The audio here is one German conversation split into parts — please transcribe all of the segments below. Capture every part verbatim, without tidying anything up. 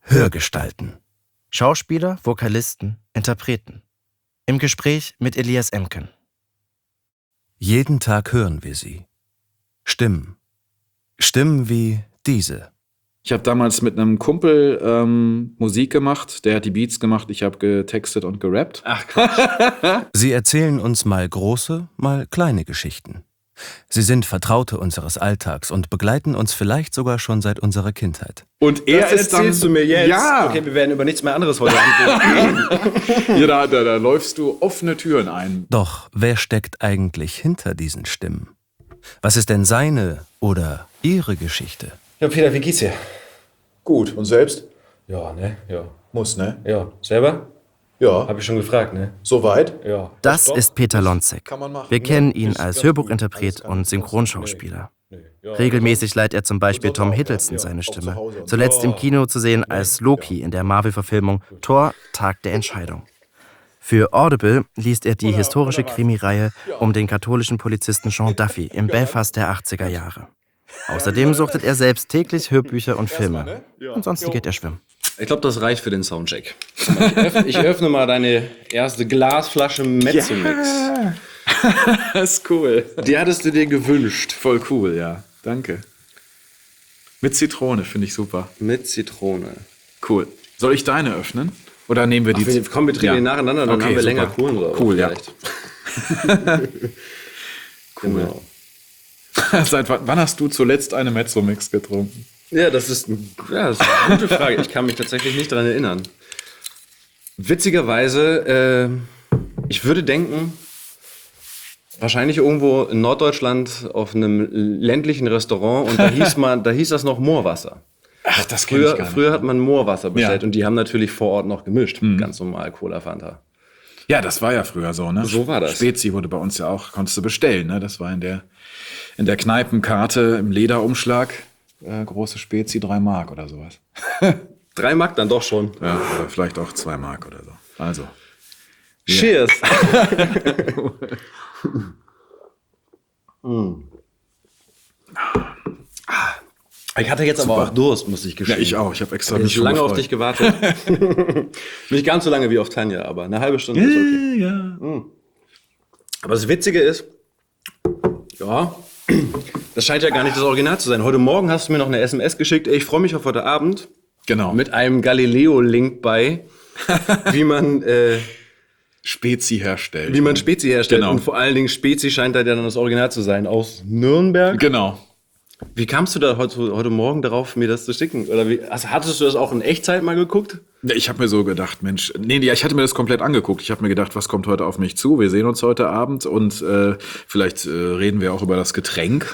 Hörgestalten. Schauspieler, Vokalisten, Interpreten. Im Gespräch mit Elias Emken. Jeden Tag hören wir sie. Stimmen. Stimmen wie diese. Ich habe damals mit einem Kumpel ähm, Musik gemacht, der hat die Beats gemacht, ich habe getextet und gerappt. Ach Quatsch. Sie erzählen uns mal große, mal kleine Geschichten. Sie sind Vertraute unseres Alltags und begleiten uns vielleicht sogar schon seit unserer Kindheit. Und er Das ist dann... erzählst du mir jetzt? Ja! Okay, wir werden über nichts mehr anderes heute reden. Ja, da, da, da läufst du offene Türen ein. Doch wer steckt eigentlich hinter diesen Stimmen? Was ist denn seine oder ihre Geschichte? Ja, Peter, wie geht's dir? Gut, und selbst? Ja, ne? Ja. Muss, ne? Ja. Selber? Ja. Hab ich schon gefragt, ne? Soweit? Ja. Das doch, ist Peter Lonzek. kann man machen. Wir Ja, kennen ihn ist als ganz Hörbuchinterpret gut. Alles und ganz Synchronschauspieler. Nee. Ja. Regelmäßig leiht er zum Beispiel Und Tom sonst auch, Hiddleston ja, seine auch zu Stimme. Hause und- Zuletzt im Oh. Kino zu sehen als Loki in der Marvel-Verfilmung Thor, Tag der Entscheidung. Für Audible liest er die historische Krimireihe um den katholischen Polizisten Jean Duffy im Belfast der achtziger Jahre. Außerdem suchtet er selbst täglich Hörbücher und Filme. Ansonsten geht er schwimmen. Ich glaube, das reicht für den Soundcheck. Ich öffne, ich öffne mal deine erste Glasflasche Mezzomix. Das ist cool. Die hattest du dir gewünscht. Voll cool, ja. Danke. Mit Zitrone, finde ich super. Mit Zitrone. Cool. Soll ich deine öffnen? Oder nehmen wir die... Ach, wir, komm, wir trinken Ja. die nacheinander, dann Okay, haben wir super. länger Kohlensäure. Cool, ja. vielleicht. Cool. Genau. Seit wann, wann hast du zuletzt eine Mezzomix getrunken? Ja, das ist, ein, ja, das ist eine gute Frage. Ich kann mich tatsächlich nicht daran erinnern. Witzigerweise, äh, ich würde denken, wahrscheinlich irgendwo in Norddeutschland auf einem ländlichen Restaurant und da hieß, man, da hieß das noch Moorwasser. Ach, das kenn ich Früher, gar nicht. früher hat man Moorwasser bestellt Ja. und die haben natürlich vor Ort noch gemischt. Ganz normal Cola Fanta. Ja, das war ja früher so, ne? So war das. Spezi wurde bei uns ja auch, konntest du bestellen, ne? Das war in der, in der Kneipenkarte im Lederumschlag. Äh, große Spezi, drei Mark oder sowas. Drei Mark dann doch schon. Ja, oder vielleicht auch zwei Mark oder so. Also. Cheers! Mm. Ich hatte jetzt aber Super. auch Durst, muss ich gestehen. Ja, ich auch. Ich habe extra Ich mich habe schon lange auf gefreut. dich gewartet. Nicht ganz so lange wie auf Tanja, aber eine halbe Stunde ist okay. Ja. Aber das Witzige ist, ja, das scheint ja gar nicht das Original zu sein. Heute Morgen hast du mir noch eine S M S geschickt. Ey, ich freue mich auf heute Abend. Genau. Mit einem Galileo-Link bei, wie man, äh, Spezi herstellen. wie man Spezi herstellt. Genau. Und vor allen Dingen Spezi scheint da ja dann das Original zu sein. Aus Nürnberg. Genau. Wie kamst du da heute, heute Morgen darauf, mir das zu schicken? Oder wie, also hattest du das auch in Echtzeit mal geguckt? Ja, ich habe mir so gedacht, Mensch, nee, nee, ich hatte mir das komplett angeguckt. Ich habe mir gedacht, was kommt heute auf mich zu? Wir sehen uns heute Abend und äh, vielleicht äh, reden wir auch über das Getränk.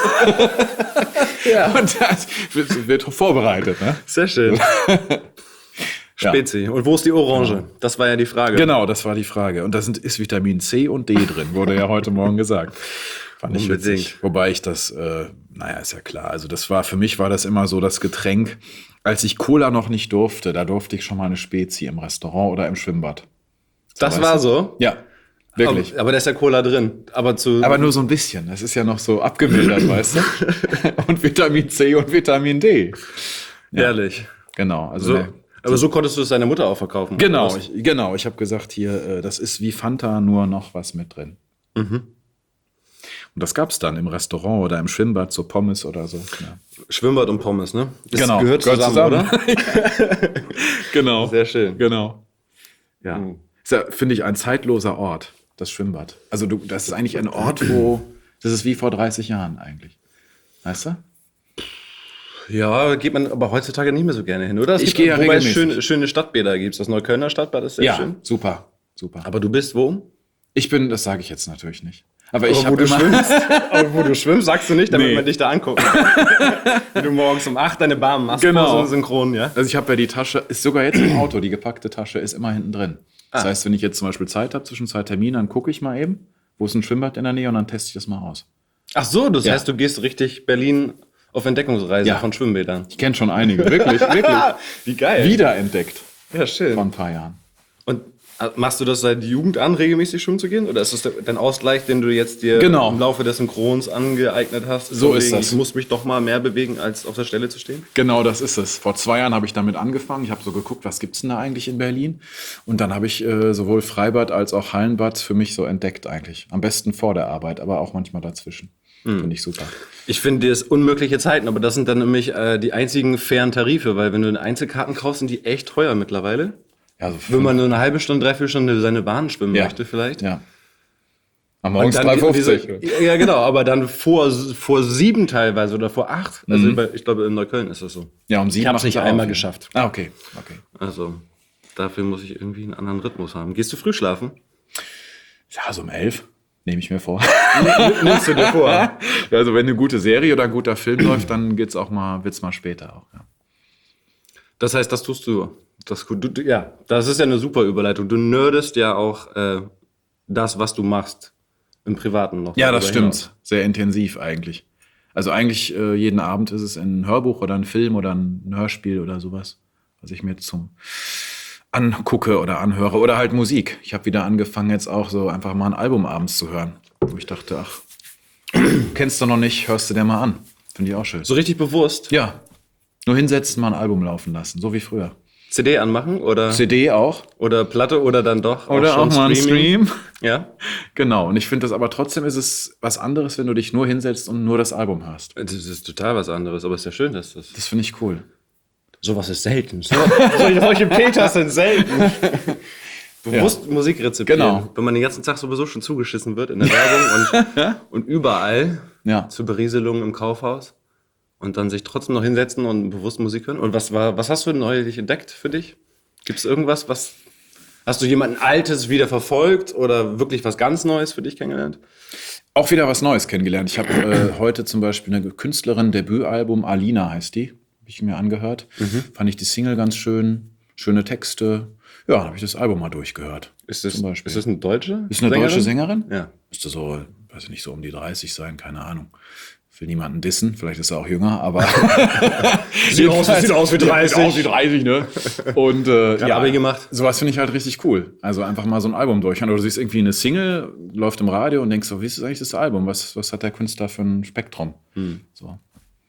Ja. Und das wird, wird vorbereitet, ne? Sehr schön. Spezi. Und wo ist die Orange? Das war ja die Frage. Genau, das war die Frage. Und da sind, ist Vitamin C und D drin, wurde ja heute Morgen gesagt. Fand ich Unbedingt. witzig. Wobei ich das, äh, naja, ist ja klar. Also das war, für mich war das immer so das Getränk, als ich Cola noch nicht durfte, da durfte ich schon mal eine Spezi im Restaurant oder im Schwimmbad. Das weißt war du? so? Ja, wirklich. Aber, aber da ist ja Cola drin. Aber zu. Aber nur so ein bisschen. Das ist ja noch so abgemildert, weißt du? Und Vitamin C und Vitamin D. ehrlich. Genau. Also So, ne, aber so konntest du es deiner Mutter auch verkaufen. genau, oder? ich, genau. Ich habe gesagt, hier, äh, das ist wie Fanta, nur noch was mit drin. Und das gab's dann im Restaurant oder im Schwimmbad, so Pommes oder so. Ja. Schwimmbad und Pommes, ne? Das Genau, gehört gehört zusammen, zusammen. oder? Genau. Sehr schön. Genau. Ja. Mhm. Ist ja, finde ich, ein zeitloser Ort, das Schwimmbad. Also du, das ist eigentlich ein Ort, wo, das ist wie vor dreißig Jahren eigentlich. Weißt du? Ja, geht man aber heutzutage nicht mehr so gerne hin, oder? Es Ich gibt- gehe ja wobei es regelmäßig. schöne, schöne Stadtbäder gibt. Das Neuköllner Stadtbad ist sehr schön. super, super. Aber du bist wo? Ich bin, das sage ich jetzt natürlich nicht. Aber ich Aber wo habe du immer, schwimmst, aber wo du schwimmst, sagst du nicht, damit Nee. man dich da angucken kann. Wie du morgens um acht deine Barmen machst, Genau. so synchron, ja? also ich habe ja die Tasche, ist sogar jetzt im Auto, die gepackte Tasche ist immer hinten drin. Das Ah. heißt, wenn ich jetzt zum Beispiel Zeit habe zwischen zwei Terminen, dann gucke ich mal eben, wo ist ein Schwimmbad in der Nähe und dann teste ich das mal aus. Ach so, das Ja. heißt, du gehst richtig Berlin auf Entdeckungsreise Ja. von Schwimmbädern. Ich kenne schon einige, wirklich, wirklich. Wie geil. Wiederentdeckt Ja, schön. vor ein paar Jahren. Und Machst du das seit Jugend an, regelmäßig schwimmen zu gehen? Oder ist das dein Ausgleich, den du jetzt dir Genau. im Laufe des Synchrons angeeignet hast? So ist wegen, das. Ich muss mich doch mal mehr bewegen, als auf der Stelle zu stehen? Genau, das ist es. Vor zwei Jahren habe ich damit angefangen. Ich habe so geguckt, was gibt's denn da eigentlich in Berlin? Und dann habe ich äh, sowohl Freibad als auch Hallenbad für mich so entdeckt eigentlich. Am besten vor der Arbeit, aber auch manchmal dazwischen. Mhm. Finde ich super. Ich finde das unmögliche Zeiten, aber das sind dann nämlich äh, die einzigen fairen Tarife, weil wenn du Einzelkarten kaufst, sind die echt teuer mittlerweile. Ja, so Wenn man nur eine halbe Stunde, dreiviertel Stunde seine Bahn schwimmen Ja. möchte vielleicht. Ja. Am Morgen Und dann drei fünfzig. diese- Ja, genau, aber dann vor, vor sieben teilweise oder vor acht. Also bei- ich glaube, in Neukölln ist das so. Ja, um sieben Ich hab's machen nicht sie einmal auf. geschafft. Ah, okay. okay. Also dafür muss ich irgendwie einen anderen Rhythmus haben. Gehst du früh schlafen? Ja, so um elf nehme ich mir vor. Nimmst du dir vor? Also wenn eine gute Serie oder ein guter Film läuft, dann geht's auch mal, wird's mal später auch. Ja. Das heißt, das tust du. Das, du, du ja, das ist ja eine super Überleitung. Du nerdest ja auch äh, das, was du machst, im Privaten noch. Ja, das darüber stimmt. hinaus. Sehr intensiv eigentlich. Also eigentlich äh, jeden Abend ist es ein Hörbuch oder ein Film oder ein Hörspiel oder sowas, was ich mir zum angucke oder anhöre. Oder halt Musik. Ich habe wieder angefangen, jetzt auch so einfach mal ein Album abends zu hören. Wo ich dachte, ach, kennst du noch nicht, hörst du dir mal an. Finde ich auch schön. So richtig bewusst Ja, nur hinsetzen, mal ein Album laufen lassen, so wie früher. C D anmachen oder, C D auch. oder Platte oder dann doch Oder schon auch mal ein Streaming? Stream. Ja, Genau, und ich finde das aber trotzdem ist es was anderes, wenn du dich nur hinsetzt und nur das Album hörst. das ist total was anderes, aber es ist ja schön, dass das... Das finde ich cool. Sowas ist selten. So, solche, solche Peters sind selten. Bewusst Musik rezipieren. Genau. Wenn man den ganzen Tag sowieso schon zugeschissen wird in der Werbung und, und überall Ja. zur Berieselung im Kaufhaus und dann sich trotzdem noch hinsetzen und bewusst Musik hören. Und was war, was hast du neulich entdeckt für dich? Gibt es irgendwas, was hast du jemanden Altes wieder verfolgt oder wirklich was ganz Neues für dich kennengelernt? Auch wieder was Neues kennengelernt. Ich habe äh, heute zum Beispiel eine Künstlerin, Debütalbum, Alina heißt die, habe ich mir angehört. Fand ich die Single ganz schön, schöne Texte. Ja, habe ich das Album mal durchgehört. Ist das, zum Beispiel. ist das eine deutsche? Ist eine deutsche Sängerin? Ja. Müsste so, weiß ich nicht, so um die dreißig sein, keine Ahnung. Ich will niemanden dissen, vielleicht ist er auch jünger, aber Sieht aus, sieht aus wie dreißig. Sieht aus wie dreißig, ne? Und äh, Gerade Abi gemacht. sowas finde ich halt richtig cool. Also einfach mal so ein Album durchhören. Oder du siehst irgendwie eine Single, läuft im Radio und denkst so, wie ist das eigentlich das Album? Was, was hat der Künstler für ein Spektrum? So.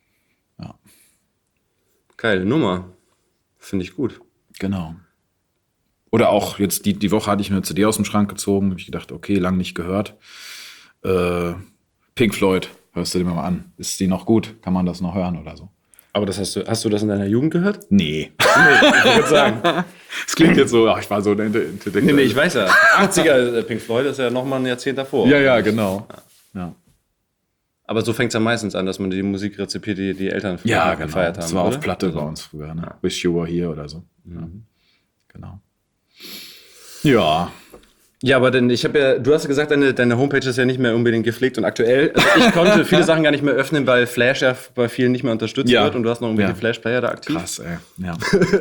Geile Nummer. Finde ich gut. Genau. Oder auch jetzt die, die Woche hatte ich eine C D aus dem Schrank gezogen, habe ich gedacht, okay, lang nicht gehört. Äh, Pink Floyd, hörst du dir mal an. Ist die noch gut? Kann man das noch hören oder so? Aber das hast du, hast du das in deiner Jugend gehört? Nee. Ich würde sagen. Es klingt jetzt so, ach, ich war so der Intellektuelle. Nee, nee, ich weiß ja. achtziger Pink Floyd ist ja nochmal ein Jahrzehnt davor. Ja, ja, genau. Ja, Aber so fängt es ja meistens an, dass man die Musik rezipiert, die die Eltern früher ja genau. gefeiert haben. Das war oder? auf Platte Also, bei uns früher. Ne? Wish You Were Here oder so. Ja. Genau. Ja. Ja, aber denn ich habe ja, du hast ja gesagt, deine, deine Homepage ist ja nicht mehr unbedingt gepflegt und aktuell. Also ich konnte viele Sachen gar nicht mehr öffnen, weil Flash ja bei vielen nicht mehr unterstützt Ja. wird und du hast noch irgendwie Ja. den Flash-Player da aktiv. Krass, ey. Ja.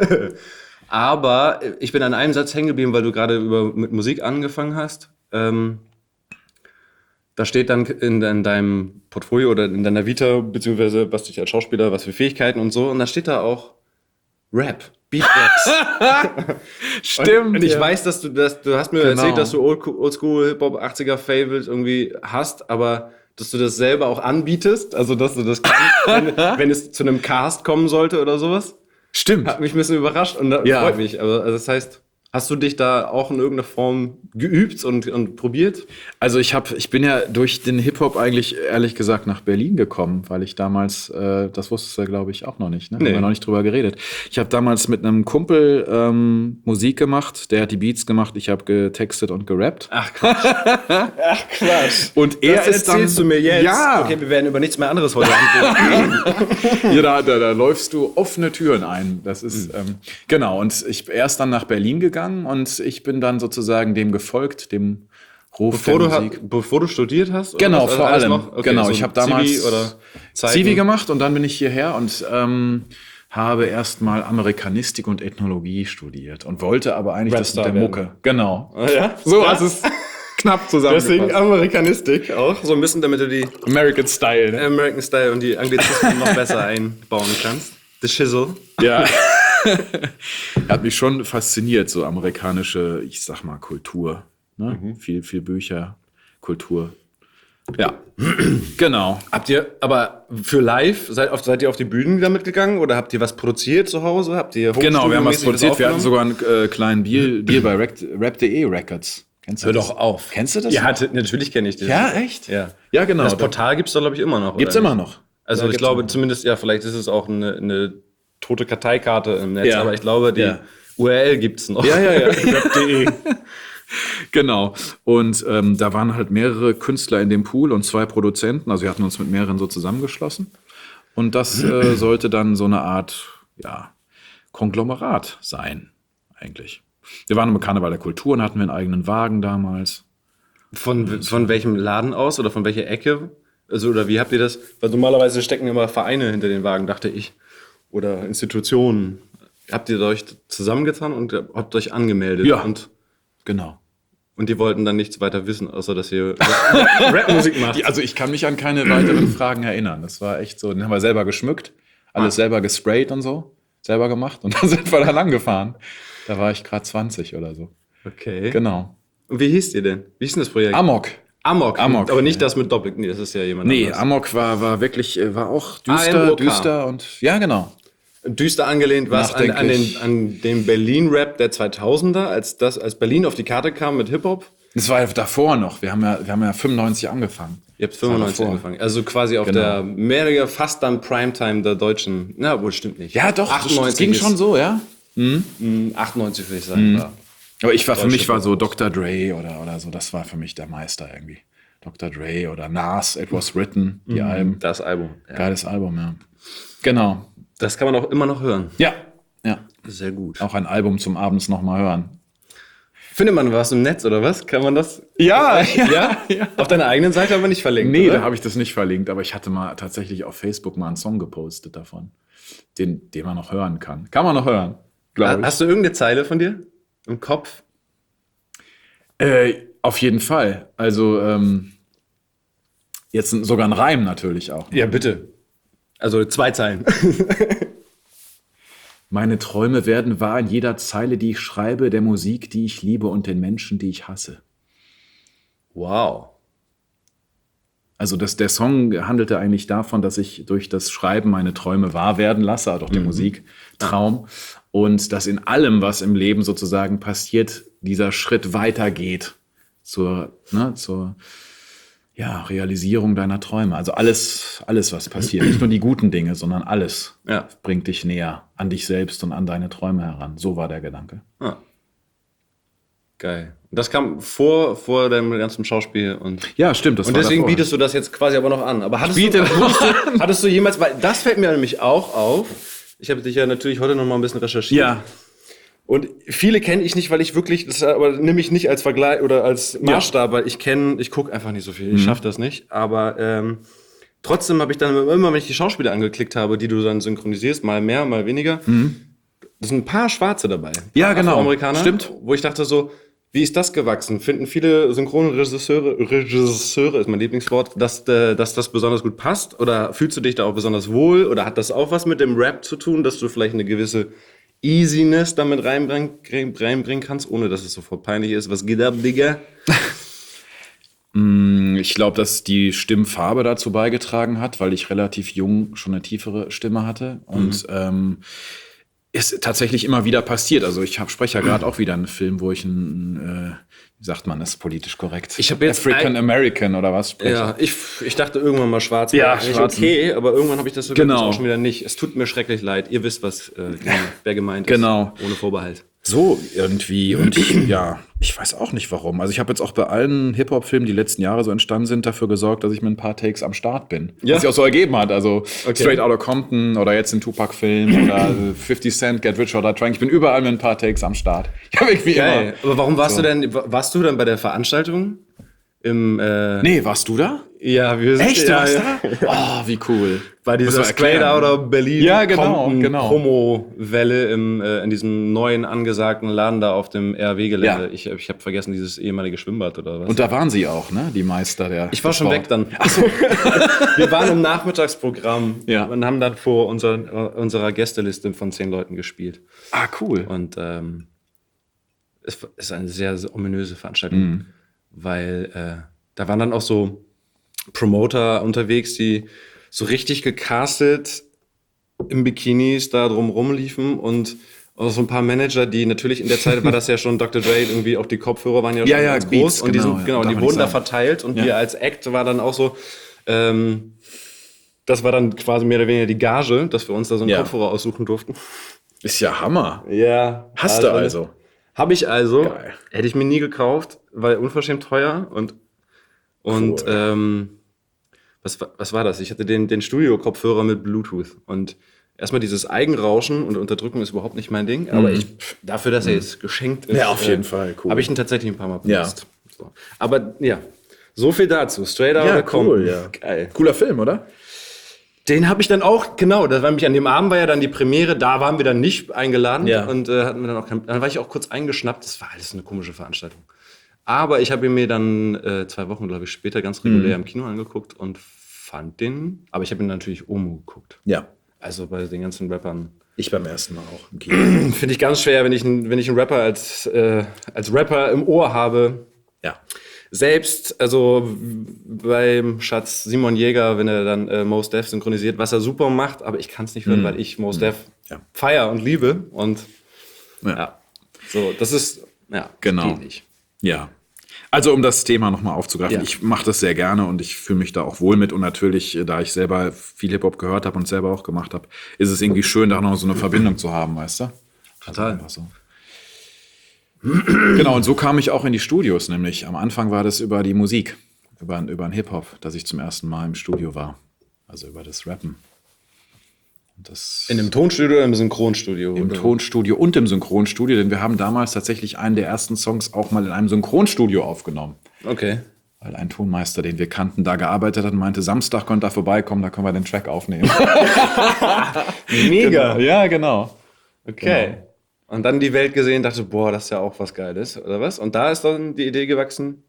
Aber ich bin an einem Satz hängen geblieben, weil du gerade über, mit Musik angefangen hast. Ähm, da steht dann in, in deinem Portfolio oder in deiner Vita, beziehungsweise was dich als Schauspieler, was für Fähigkeiten und so. Und da steht da auch Rap, Beatbox. Stimmt. Und, und ich ja. weiß, dass du das, du hast mir Genau. erzählt, dass du Old- Oldschool Hip-Hop achtziger Favorites irgendwie hast, aber dass du das selber auch anbietest, also dass du das kannst, wenn, wenn es zu einem Cast kommen sollte oder sowas. Stimmt. Hat mich ein bisschen überrascht und das Ja. freut mich. Aber also das heißt, hast du dich da auch in irgendeiner Form geübt und, und probiert? Also ich habe, ich bin ja durch den Hip-Hop eigentlich ehrlich gesagt nach Berlin gekommen, weil ich damals, äh, das wusstest du glaube ich auch noch nicht, ne? Nee. Haben wir noch nicht drüber geredet. Ich habe damals mit einem Kumpel ähm, Musik gemacht, der hat die Beats gemacht, ich habe getextet und gerappt. Ach Quatsch. Ach Quatsch. Und er Das ist dann, erzählst du mir jetzt? Ja, Okay, wir werden über nichts mehr anderes heute reden. ja da, da, da läufst du offene Türen ein. Das ist, ähm, genau. Und ich er ist dann nach Berlin gegangen und ich bin dann sozusagen dem gefolgt, dem Ruf Bevor der du, Musik. hat, bevor du studiert hast? oder Genau, was? vor Alles allem. noch? Okay, genau, so ich habe damals Zivi oder Zeiten? Zivi gemacht und dann bin ich hierher und ähm, habe erstmal Amerikanistik und Ethnologie studiert und wollte aber eigentlich das mit Rapstar der werden. Mucke. Genau. Ah, ja? So, Ja? also es ist knapp Deswegen zusammengefasst. Amerikanistik auch. So ein bisschen, damit du die American Style, ne? American Style und die Anglizismen noch besser einbauen kannst. The Shizzle. Ja. Hat mich schon fasziniert, so amerikanische, ich sag mal, Kultur. Ne? Mhm. Viel, viel Bücher, Kultur. Ja, genau. Habt ihr aber für live, seid, auf, seid ihr auf die Bühnen damit gegangen oder habt ihr was produziert zu Hause? Habt ihr Genau, wir haben was produziert. Wir hatten sogar einen äh, kleinen Deal, Deal bei rap punkt de Records. Kennst du Hör das? doch auf. Kennst du das? Ja, hatte, natürlich kenne ich das. Ja, echt? Ja, ja genau. Das Portal gibt es doch, glaube ich, immer noch. Gibt's oder immer nicht? noch. Also ja, ich glaube zumindest, ja, vielleicht ist es auch eine, eine tote Karteikarte im Netz, ja. aber ich glaube, die ja. U R L gibt es noch. Ja, ja, ja. rap punkt de Genau. Und ähm, da waren halt mehrere Künstler in dem Pool und zwei Produzenten. Also wir hatten uns mit mehreren so zusammengeschlossen. Und das äh, sollte dann so eine Art, ja, Konglomerat sein, eigentlich. Wir waren im Karneval der Kulturen, hatten wir einen eigenen Wagen damals. Von, von welchem Laden aus oder von welcher Ecke? Also, oder wie habt ihr das? Weil normalerweise stecken immer Vereine hinter den Wagen, dachte ich. Oder Institutionen. Habt ihr euch zusammengetan und habt euch angemeldet? Ja, und genau. Und die wollten dann nichts weiter wissen, außer dass ihr Rap-Musik macht. Also ich kann mich an keine weiteren Fragen erinnern. Das war echt so, den haben wir selber geschmückt, alles ah. selber gesprayt und so, selber gemacht. Und dann sind wir da lang gefahren. Da war ich gerade zwanzig oder so. Okay. Genau. Und wie hieß ihr denn? Wie hieß denn das Projekt? Amok. Amok. Amok. Aber nicht das mit Doppel. Nee, das ist ja jemand nee, anderes. Nee, Amok war, war wirklich, war auch düster, düster und, ja genau. Düster angelehnt war es an, an, den, an den Berlin-Rap der zweitausender, als, das, als Berlin auf die Karte kam mit Hip-Hop? Das war ja davor noch. Wir haben ja, wir haben ja fünfundneunzig angefangen. Ihr habt fünfundneunzig angefangen. Also quasi auf genau. der mehr oder weniger fast dann Primetime der Deutschen. Na, wohl stimmt nicht. Ja, doch. achtundneunzig das ging schon so, ja? Mhm. achtundneunzig würde ich sagen. Mhm. War Aber ich war für mich war so Doktor Dre oder, oder so. Das war für mich der Meister irgendwie. Doktor Dre oder Nas, It Was Written, die mhm. Alben. Das Album. Ja. Geiles Album, ja. Genau. Das kann man auch immer noch hören. Ja, ja. Sehr gut. Auch ein Album zum abends noch mal hören. Findet man was im Netz oder was? Kann man das? Ja, ja. ja? Auf deiner eigenen Seite aber nicht verlinkt. Nee, oder? Da habe ich das nicht verlinkt, aber ich hatte mal tatsächlich auf Facebook mal einen Song gepostet davon, den, den man noch hören kann. Kann man noch hören, glaube ich. Hast du irgendeine Zeile von dir im Kopf? Äh, auf jeden Fall. Also ähm, jetzt sogar ein Reim natürlich auch. Ja, bitte. Also zwei Zeilen. Meine Träume werden wahr in jeder Zeile, die ich schreibe, der Musik, die ich liebe und den Menschen, die ich hasse. Wow. Also das, der Song handelte eigentlich davon, dass ich durch das Schreiben meine Träume wahr werden lasse, also auch den mhm. Musiktraum. Und dass in allem, was im Leben sozusagen passiert, dieser Schritt weitergeht zur, ne, zur ja, Realisierung deiner Träume. Also alles, alles, was passiert. Nicht nur die guten Dinge, sondern alles ja. bringt dich näher an dich selbst und an deine Träume heran. So war der Gedanke. Ah. Geil. Das kam vor, vor deinem ganzen Schauspiel. Und ja, stimmt. Das und war deswegen davor. bietest du das jetzt quasi aber noch an. Aber hattest, Biete du, hattest, hattest du jemals, weil das fällt mir nämlich auch auf. Ich habe dich ja natürlich heute noch mal ein bisschen recherchiert. Ja. Und viele kenne ich nicht, weil ich wirklich, das aber nehme ich nicht als Vergleich oder als Maßstab, ja. weil ich kenne, ich gucke einfach nicht so viel, ich mhm. schaffe das nicht. Aber ähm, trotzdem habe ich dann immer, wenn ich die Schauspieler angeklickt habe, die du dann synchronisierst, mal mehr, mal weniger, mhm. da sind ein paar Schwarze dabei. Ja, genau. Amerikaner, stimmt. Wo ich dachte so, wie ist das gewachsen? Finden viele Synchronregisseure, Regisseure ist mein Lieblingswort, dass, äh, dass das besonders gut passt? Oder fühlst du dich da auch besonders wohl? Oder hat das auch was mit dem Rap zu tun, dass du vielleicht eine gewisse Easiness damit reinbringen, reinbringen kannst, ohne dass es sofort peinlich ist? Was geht ab, Digga? Ich glaube, dass die Stimmfarbe dazu beigetragen hat, weil ich relativ jung schon eine tiefere Stimme hatte. Und mhm. ähm, ist tatsächlich immer wieder passiert. Also ich hab, spreche ja gerade auch wieder einen Film, wo ich ein, äh, wie sagt man das politisch korrekt? Ich habe jetzt African ein, American oder was spreche. Ja, ich, ich dachte irgendwann mal schwarz. Ja, schwarz. Okay, aber irgendwann habe ich das so genau. auch schon wieder nicht. Es tut mir schrecklich leid. Ihr wisst, was äh, wer gemeint ist. Genau. Ohne Vorbehalt. So irgendwie. Und ich, ja, ich weiß auch nicht warum. Also ich habe jetzt auch bei allen Hip-Hop-Filmen, die letzten Jahre so entstanden sind, dafür gesorgt, dass ich mit ein paar Takes am Start bin. Ja. Was sich auch so ergeben hat. Also okay. Straight Outta Compton oder jetzt in Tupac-Film oder fifty Cent, Get Rich or Die Trying. Ich bin überall mit ein paar Takes am Start. Ich habe irgendwie Geil. immer. Aber warum warst so. du denn, warst du dann bei der Veranstaltung? Im, äh nee, warst du da? Ja, wir sind Echt, du ja, warst ja. da? Oh, wie cool. Bei dieser Muss man erklären. Straight Outta Berlin Ja, genau, Compton genau. Promo-Welle im, äh, in diesem neuen angesagten Laden da auf dem R W-Gelände. Ja. Ich, ich habe vergessen, dieses ehemalige Schwimmbad oder was. Und da waren sie auch, ne? Die Meister der. Ich war des schon Sport. weg dann. Ach so. Wir waren im Nachmittagsprogramm Ja. und haben dann vor unserer, unserer Gästeliste von zehn Leuten gespielt. Ah, cool. Und ähm, es ist eine sehr, sehr ominöse Veranstaltung, Mhm. weil äh, da waren dann auch so Promoter unterwegs, die so richtig gecastet im Bikinis da drum rumliefen und auch so ein paar Manager, die natürlich in der Zeit war das ja schon Doktor Dre, irgendwie auch die Kopfhörer waren ja schon Ja, ja, ganz Beats, groß und die, genau, sind, ja, genau, darf die man wurden nicht da sagen. verteilt und Ja. wir als Act war dann auch so, ähm, das war dann quasi mehr oder weniger die Gage, dass wir uns da so einen Ja. Kopfhörer aussuchen durften. Ist ja Hammer. Ja. Hast du also? Habe ich also. Geil. Hätte ich mir nie gekauft, weil unverschämt teuer und und Cool. ähm, was, wa- was war das? Ich hatte den, den Studio-Kopfhörer mit Bluetooth und erstmal dieses Eigenrauschen und Unterdrücken ist überhaupt nicht mein Ding, aber ich pff, dafür, dass er jetzt geschenkt ist, Mhm. Ja, auf jeden Fall, cool. habe ich ihn tatsächlich ein paar Mal Ja. benutzt. So. Aber ja, so viel dazu. Straight Outta Ja, Compton. cool, ja. Geil. Cooler Film, oder? Den habe ich dann auch, genau, das war nämlich an dem Abend war ja dann die Premiere, da waren wir dann nicht eingeladen Ja. und äh, hatten wir dann auch kein, dann war ich auch kurz eingeschnappt, das war alles eine komische Veranstaltung. Aber ich habe ihn mir dann äh, zwei Wochen, glaube ich, später ganz regulär Mhm. im Kino angeguckt und fand den, aber ich habe ihn natürlich Omo geguckt. Ja. Also bei den ganzen Rappern. Ich beim ersten Mal auch im Kino. Finde ich ganz schwer, wenn ich, einen- wenn ich einen Rapper als, äh, als Rapper im Ohr habe. Ja. Selbst, also w- beim Schatz Simon Jäger, wenn er dann äh, Mos Def synchronisiert, was er super macht, aber ich kann es nicht hören, weil ich Mos Def Ja. feier und liebe. Und Ja. ja, so, das ist, ja, Genau. geht nicht. Ja. Also um das Thema nochmal aufzugreifen, Ja. ich mache das sehr gerne und ich fühle mich da auch wohl mit. Und natürlich, äh, da ich selber viel Hip-Hop gehört habe und selber auch gemacht habe, ist es irgendwie schön, da noch so eine Verbindung zu haben, weißt du? Total. Einfach so. Genau, und so kam ich auch in die Studios, nämlich am Anfang war das über die Musik, über, über den Hip-Hop, dass ich zum ersten Mal im Studio war. Also über das Rappen. Und das In einem Tonstudio oder im Synchronstudio? Im oder? Tonstudio und im Synchronstudio, denn wir haben damals tatsächlich einen der ersten Songs auch mal in einem Synchronstudio aufgenommen. Okay. Weil ein Tonmeister, den wir kannten, da gearbeitet hat und meinte, Samstag könnt ihr vorbeikommen, da können wir den Track aufnehmen. Mega. Ja, genau. Okay. Genau. Und dann die Welt gesehen, dachte, boah, das ist ja auch was Geiles, oder was? Und da ist dann die Idee gewachsen.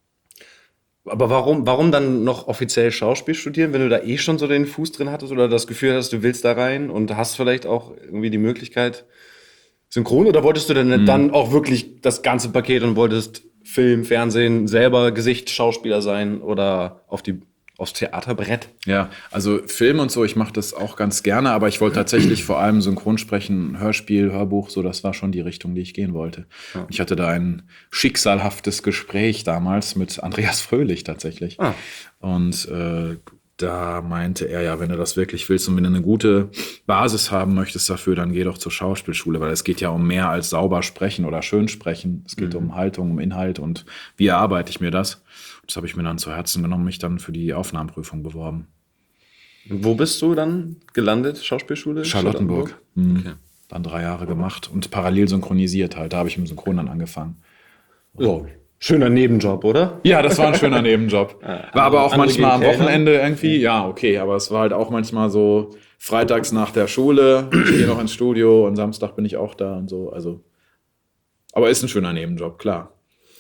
Aber warum, warum dann noch offiziell Schauspiel studieren, wenn du da eh schon so den Fuß drin hattest oder das Gefühl hast, du willst da rein und hast vielleicht auch irgendwie die Möglichkeit synchron? Oder wolltest du denn dann auch wirklich das ganze Paket und wolltest Film, Fernsehen, selber Gesicht, Schauspieler sein oder auf die, aufs Theaterbrett? Ja, also Film und so, ich mache das auch ganz gerne, aber ich wollte tatsächlich vor allem Synchronsprechen, Hörspiel, Hörbuch, so, das war schon die Richtung, die ich gehen wollte. Ja. Ich hatte da ein schicksalhaftes Gespräch damals mit Andreas Fröhlich tatsächlich. Ah. Und äh, da meinte er, ja, wenn du das wirklich willst und wenn du eine gute Basis haben möchtest dafür, dann geh doch zur Schauspielschule, weil es geht ja um mehr als sauber sprechen oder schön sprechen. Es geht um Haltung, um Inhalt und wie erarbeite ich mir das. Das habe ich mir dann zu Herzen genommen, mich dann für die Aufnahmeprüfung beworben. Wo bist du dann gelandet? Schauspielschule? Charlottenburg. Mhm. Okay. Dann drei Jahre gemacht und parallel synchronisiert halt. Da habe ich im Synchron dann angefangen. Oh, schöner Nebenjob, oder? Ja, das war ein schöner Nebenjob. War aber auch andere manchmal am gehen Kellnern? Wochenende irgendwie. Ja, okay, aber es war halt auch manchmal so freitags nach der Schule. Ich gehe noch ins Studio und Samstag bin ich auch da und so. Also, aber ist ein schöner Nebenjob, klar.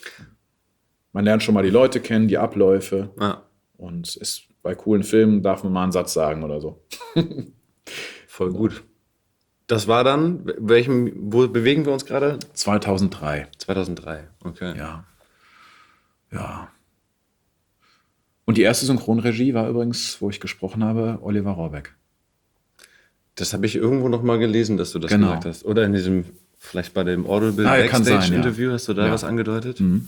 Man lernt schon mal die Leute kennen, die Abläufe. Ja, Und ist bei coolen Filmen darf man mal einen Satz sagen oder so. voll gut. Das war dann, welchem, wo bewegen wir uns gerade? zweitausenddrei. zweitausenddrei, okay. Ja. Ja. Und die erste Synchronregie war übrigens, wo ich gesprochen habe, Oliver Rohrbeck. Das habe ich irgendwo noch mal gelesen, dass du das Genau. gesagt hast. Oder in diesem, vielleicht bei dem Audible Ah, ja, kann sein, ja. Backstage-Interview hast du da Ja. was angedeutet? Mhm.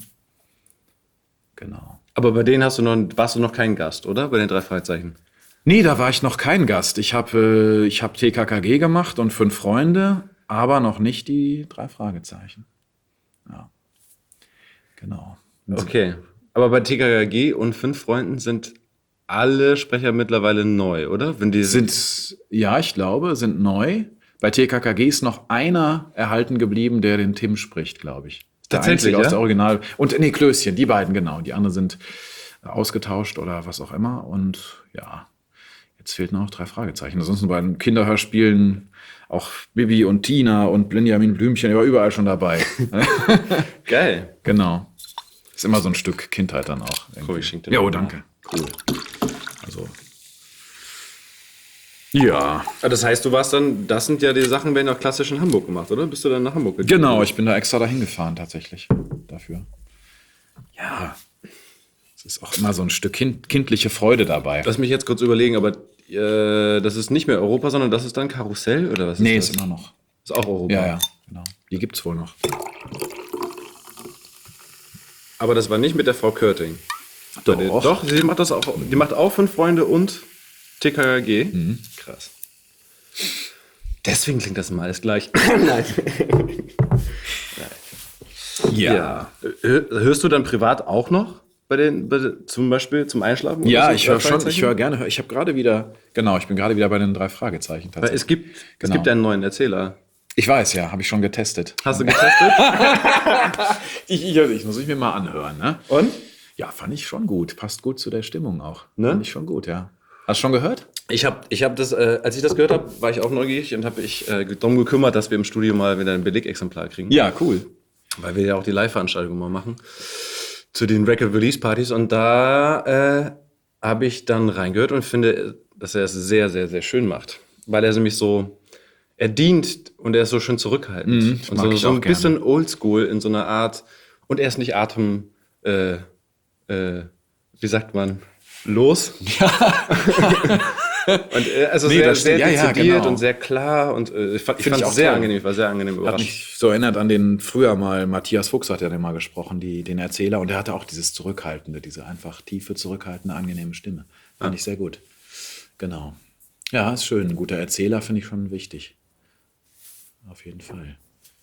Genau. Aber bei denen hast du noch, warst du noch kein Gast, oder? Bei den drei Fragezeichen. Nee, da war ich noch kein Gast. Ich habe äh, ich hab T K K G gemacht und fünf Freunde, aber noch nicht die drei Fragezeichen. Ja. Genau. Okay. Aber bei T K K G und fünf Freunden sind alle Sprecher mittlerweile neu, oder? Wenn die Sind, ja, ich glaube, sind neu. Bei T K K G ist noch einer erhalten geblieben, der den Tim spricht, glaube ich. Der Tatsächlich, Einzige aus ja? der Original. Und nee, Klößchen, die beiden, genau. Die anderen sind ausgetauscht oder was auch immer. Und ja, jetzt fehlt nur noch drei Fragezeichen. Ansonsten bei den Kinderhörspielen auch Bibi und Tina und Benjamin Blümchen, ich war überall schon dabei. Geil. Genau. Ist immer so ein Stück Kindheit dann auch. Cool, ich schenke dir Ja, oh, mal. danke. Cool. Also. Ja. Ah, das heißt, du warst dann, das sind ja die Sachen, werden ja klassisch in Hamburg gemacht, oder? Bist du dann nach Hamburg gegangen? Genau, ich bin da extra dahin gefahren tatsächlich dafür. Ja. Es ist auch immer so ein Stück kind, kindliche Freude dabei. Lass mich jetzt kurz überlegen, aber äh, das ist nicht mehr Europa, sondern das ist dann Karussell, oder was ist nee, das? ist immer noch. Ist auch Europa. Ja, ja, genau. Die gibt's wohl noch. Aber das war nicht mit der Frau Körting. Doch. Doch, doch sie macht das auch. Die macht auch Fünf Freunde und T K K G. Mhm. Krass. Deswegen klingt das immer alles gleich. Nein. Ja. Hör- Hörst du dann privat auch noch bei den, bei den zum Beispiel zum Einschlafen? oder Ja, so? ich höre schon, ich Fragezeichen? höre gerne. Ich habe gerade wieder, genau, ich bin gerade wieder bei den drei Fragezeichen Weil tatsächlich. es gibt, Genau. es gibt ja einen neuen Erzähler. Ich weiß, ja, habe ich schon getestet. Hast du getestet? Ich, ich, ich muss ich mir mal anhören, ne? Und? Ja, fand ich schon gut. Passt gut zu der Stimmung auch. Ne? Fand ich schon gut, ja. Hast du schon gehört? Ich habe ich hab das, äh, als ich das gehört habe, war ich auch neugierig und habe mich äh, darum gekümmert, dass wir im Studio mal wieder ein Belegexemplar kriegen. Ja, cool. Weil wir ja auch die Live-Veranstaltung mal machen. Zu den Record-Release-Partys. Und da äh, habe ich dann reingehört und finde, dass er es sehr, sehr, sehr schön macht. Weil er nämlich so, er dient und er ist so schön zurückhaltend. Mhm, das und mag so, ich so auch ein bisschen oldschool in so einer Art. Und er ist nicht atem, äh, äh, wie sagt man, los. Ja. Und äh, also Nee, sehr, das sehr stimmt. Ja, ja, dezidiert genau. und sehr klar. Und äh, ich fand es Find ich auch sehr toll. angenehm. Ich war sehr angenehm Hat überrascht. mich so erinnert an den früher mal, Matthias Fuchs hat ja den mal gesprochen, die, den Erzähler, und der hatte auch dieses Zurückhaltende, diese einfach tiefe, zurückhaltende, angenehme Stimme. Fand ich sehr gut. Genau. Ja, ist schön. Ein guter Erzähler finde ich schon wichtig. Auf jeden Fall.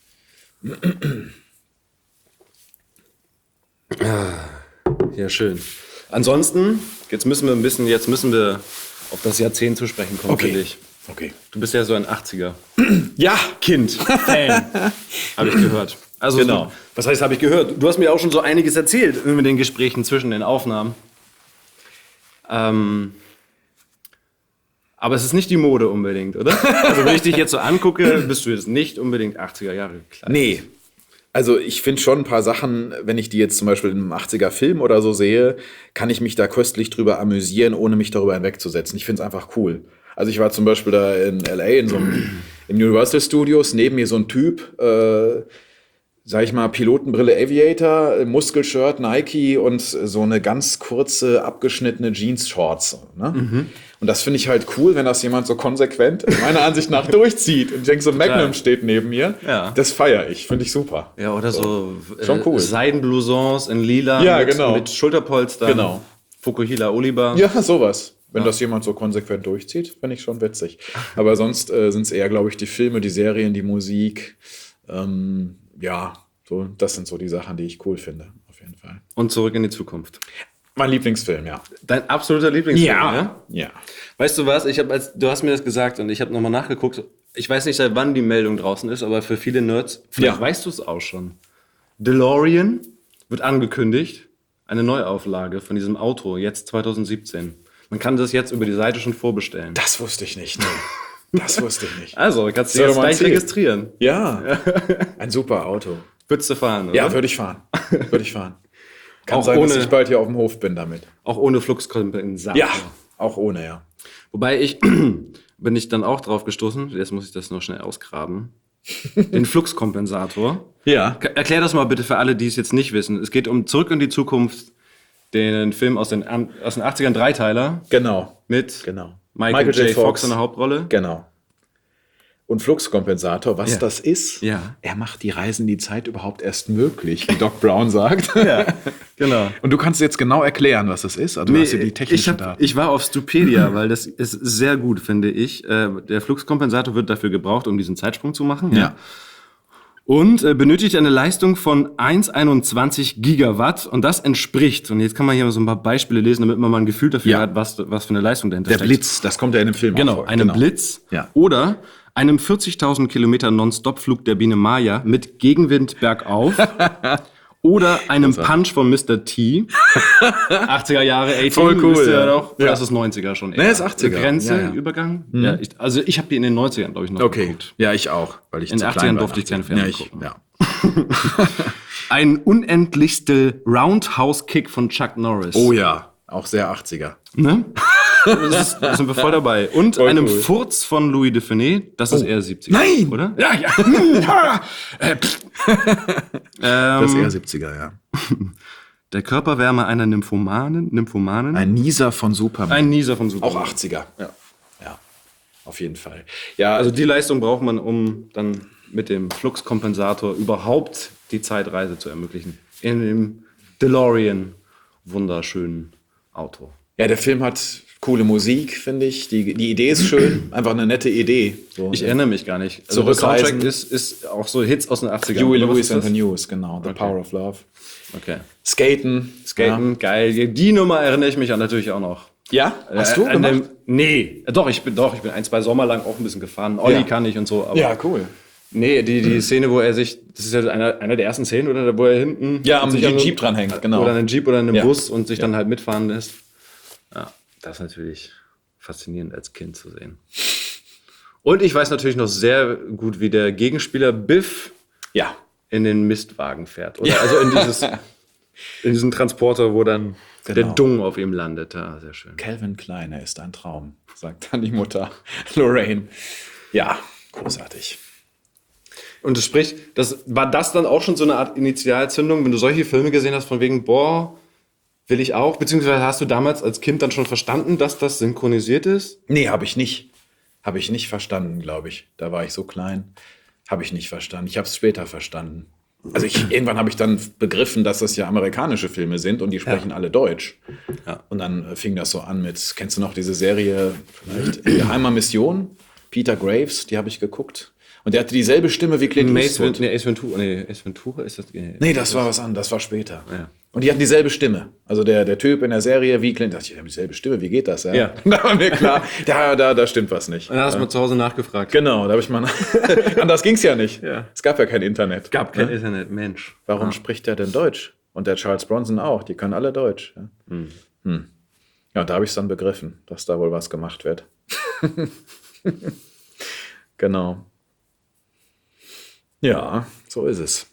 Ja, schön. Ansonsten, jetzt müssen wir ein bisschen, jetzt müssen wir auf das Jahrzehnt zu sprechen kommen, Okay. finde ich. Okay. Du bist ja so ein achtziger Ja, Kind, Fan, habe ich gehört. Also Genau. so, was heißt, habe ich gehört? Du hast mir auch schon so einiges erzählt über den Gesprächen zwischen den Aufnahmen. Ähm, aber es ist nicht die Mode unbedingt, oder? Also wenn ich dich jetzt so angucke, bist du jetzt nicht unbedingt achtziger Jahre gekleidet. nee. Also ich finde schon ein paar Sachen, wenn ich die jetzt zum Beispiel in einem achtziger-Film oder so sehe, kann ich mich da köstlich drüber amüsieren, ohne mich darüber hinwegzusetzen. Ich finde es einfach cool. Also ich war zum Beispiel da in L A in so einem, im Universal Studios, neben mir so ein Typ, äh, sag ich mal, Pilotenbrille Aviator, Muskelshirt, Nike und so eine ganz kurze, abgeschnittene Jeans-Shorts. Ne? Und das finde ich halt cool, wenn das jemand so konsequent, meiner Ansicht nach, durchzieht. Und ich denke, so Magnum steht neben mir. Ja. Das feiere ich, finde ich super. Ja, oder so, Schon äh, cool. Seidenblousons in lila Ja, mit, genau. mit Schulterpolstern. Genau. Fukuhila Oliver. Ja, sowas. Wenn das jemand so konsequent durchzieht, finde ich schon witzig. Aber sonst äh, sind es eher, glaube ich, die Filme, die Serien, die Musik. Ähm, ja, so, das sind so die Sachen, die ich cool finde, auf jeden Fall. Und Zurück in die Zukunft. Mein Lieblingsfilm, ja. Dein absoluter Lieblingsfilm, ja? Ja. Weißt du was? Ich habe als du hast mir das gesagt und ich habe nochmal nachgeguckt. Ich weiß nicht, seit wann die Meldung draußen ist, aber für viele Nerds, vielleicht Ja. weißt du es auch schon. DeLorean wird angekündigt, eine Neuauflage von diesem Auto, jetzt zwanzig siebzehn. Man kann das jetzt über die Seite schon vorbestellen. Das wusste ich nicht. Nee. Das wusste ich nicht. Also, kannst du Soll jetzt doch mal gleich erzählen. registrieren. Ja, ein super Auto. Würdest du fahren, oder? Ja, würde ich fahren. Würde ich fahren. Kann Auch sein, dass ohne- ich bald hier auf dem Hof bin damit. Auch ohne Fluxkompensator. Ja, auch ohne, ja. Wobei ich, bin ich dann auch drauf gestoßen, jetzt muss ich das noch schnell ausgraben, den Fluxkompensator. Ja. K- Erklär das mal bitte für alle, die es jetzt nicht wissen. Es geht um Zurück in die Zukunft, den Film aus den, an- aus den achtzigern, Dreiteiler Genau. mit Genau. Michael, J. Fox in der Hauptrolle. Genau. Und Fluxkompensator, was Ja. das ist, Ja. er macht die Reisen in die Zeit überhaupt erst möglich, wie Doc Brown sagt. Ja, genau. Und du kannst jetzt genau erklären, was das ist. Also du hast ja die ich, technischen hab, Daten. ich war auf Stupedia, weil das ist sehr gut, finde ich. Äh, Der Fluxkompensator wird dafür gebraucht, um diesen Zeitsprung zu machen. Ja. Und äh, benötigt eine Leistung von eins Komma einundzwanzig Gigawatt. Und das entspricht, und jetzt kann man hier mal so ein paar Beispiele lesen, damit man mal ein Gefühl dafür Ja. hat, was, was für eine Leistung dahinter Der steckt. Blitz, das kommt ja in dem Film auch Genau, vor. einem Blitz Ja. oder einem vierzigtausend Kilometer Non-Stop-Flug der Biene Maya mit Gegenwind bergauf Oder einem Punch von Mister T. achtziger Jahre, achtzig, Voll cool, wisst ihr ja. noch? Ja. Das ist neunziger schon. Nee, ist achtziger. Grenze, Ja, ja. Übergang. Ja, ich, also ich habe die in den neunzigern, glaube ich, noch Okay, geguckt. ja, ich auch. Weil ich In zu den klein achtzigern war. durfte ich keinen ja, Fernsehen ich, gucken. ja. Ein unendlichste Roundhouse-Kick von Chuck Norris. Oh ja, auch sehr achtziger. Ne? Das ist, da sind wir voll dabei. Und Voll einem cool. Furz von Louis de Funès, das ist eher siebziger. Nein! Oder? Ja, ja. Ähm, Das ist eher siebziger, ja. Der Körperwärme einer Nymphomanen. Nymphomanen. Ein Nieser von Superman. Ein Nieser von Superman. Auch achtziger. Ja. Ja, auf jeden Fall. Ja, Also die Leistung braucht man, um dann mit dem Fluxkompensator überhaupt die Zeitreise zu ermöglichen. In dem DeLorean, wunderschönen Auto. ja, der Film hat coole Musik, finde ich. Die, die Idee ist schön. Einfach eine nette Idee. So. Ich erinnere mich gar nicht. Also der Zurückreisen. Soundtrack ist, ist auch so Hits aus den achtzigern. Huey Oder was Lewis ist and das? the News, genau. The Power of Love. Okay. Skaten. Skaten, geil. Die Nummer erinnere ich mich an natürlich auch noch. Ja? ja? Hast du Äh, an gemacht? dem- Nee, doch, ich bin doch, ich bin ein, zwei Sommer lang auch ein bisschen gefahren. Olli Ja. kann ich und so, aber Ja, cool. nee, die, die Szene, wo er sich, das ist ja einer, einer der ersten Szenen, oder? Wo er hinten Ja, am sich an- Jeep dranhängt, genau. Oder einen Jeep oder einen Ja. Bus und sich dann halt mitfahren lässt. Ja, das ist natürlich faszinierend als Kind zu sehen. Und ich weiß natürlich noch sehr gut, wie der Gegenspieler Biff Ja. in den Mistwagen fährt. Oder? Also in dieses, in diesen Transporter, wo dann der Genau. Dung auf ihm landet. Ja, sehr schön. Calvin Klein, er ist ein Traum, sagt dann die Mutter Lorraine. Ja, großartig. Und das sprich, das, war das dann auch schon so eine Art Initialzündung, wenn du solche Filme gesehen hast, von wegen, boah, will ich auch? Beziehungsweise hast du damals als Kind dann schon verstanden, dass das synchronisiert ist? Nee, habe ich nicht. Habe ich nicht verstanden, glaube ich. Da war ich so klein. Habe ich nicht verstanden. Ich habe es später verstanden. Also ich, irgendwann habe ich dann begriffen, dass das ja amerikanische Filme sind und die sprechen alle Deutsch. Ja. Und dann äh, fing das so an mit, kennst du noch diese Serie, vielleicht In geheimer Mission? Peter Graves, die habe ich geguckt. Und der hatte dieselbe Stimme wie Clint Ace, Eastwood. nee, Ace Ventura, nee, Ace Ventura ist das? Nee, Nee, das war was anderes, das war später. Ja. Und die hatten dieselbe Stimme. Also der, der Typ in der Serie wie Clint, dachte ich, die haben dieselbe Stimme, wie geht das? Ja. Ja. Da war mir klar, da, da, da stimmt was nicht. Und dann hast du mal zu Hause nachgefragt. Genau, da habe ich mal. Anders ging es ja nicht. Ja. Es gab ja kein Internet. Gab kein Internet, Mensch. Warum Ja. spricht der denn Deutsch? Und der Charles Bronson auch, die können alle Deutsch. Ja, hm. Ja, da habe ich es dann begriffen, dass da wohl was gemacht wird. Genau. Ja, so ist es.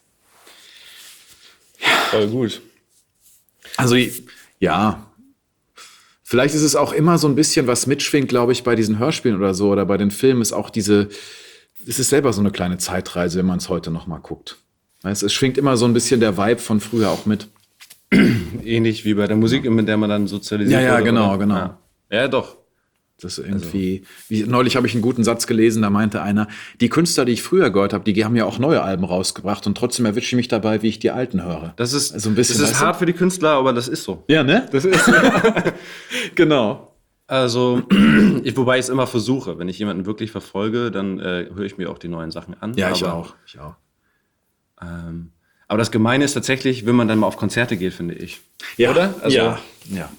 Voll gut. Also ja, vielleicht ist es auch immer so ein bisschen, was mitschwingt, glaube ich, bei diesen Hörspielen oder so oder bei den Filmen, ist auch diese, es ist selber so eine kleine Zeitreise, wenn man es heute noch mal guckt. Weißt, es schwingt immer so ein bisschen der Vibe von früher auch mit. Ähnlich wie bei der Musik, mit der man dann sozialisiert Ja, ja, wurde, genau, oder? genau. Ja. ja, doch. Das ist irgendwie, wie, neulich habe ich einen guten Satz gelesen, da meinte einer, die Künstler, die ich früher gehört habe, die haben ja auch neue Alben rausgebracht und trotzdem erwische ich mich dabei, wie ich die alten höre. Das ist, Also ein bisschen, das ist weißt du? hart für die Künstler, aber das ist so. Ja, ne? Das ist genau. Also, ich, wobei ich es immer versuche. Wenn ich jemanden wirklich verfolge, dann äh, höre ich mir auch die neuen Sachen an. Ja, ich aber, auch. Ich auch. Ähm, aber das Gemeine ist tatsächlich, wenn man dann mal auf Konzerte geht, finde ich. Ja, Oder? Also, ja, ja.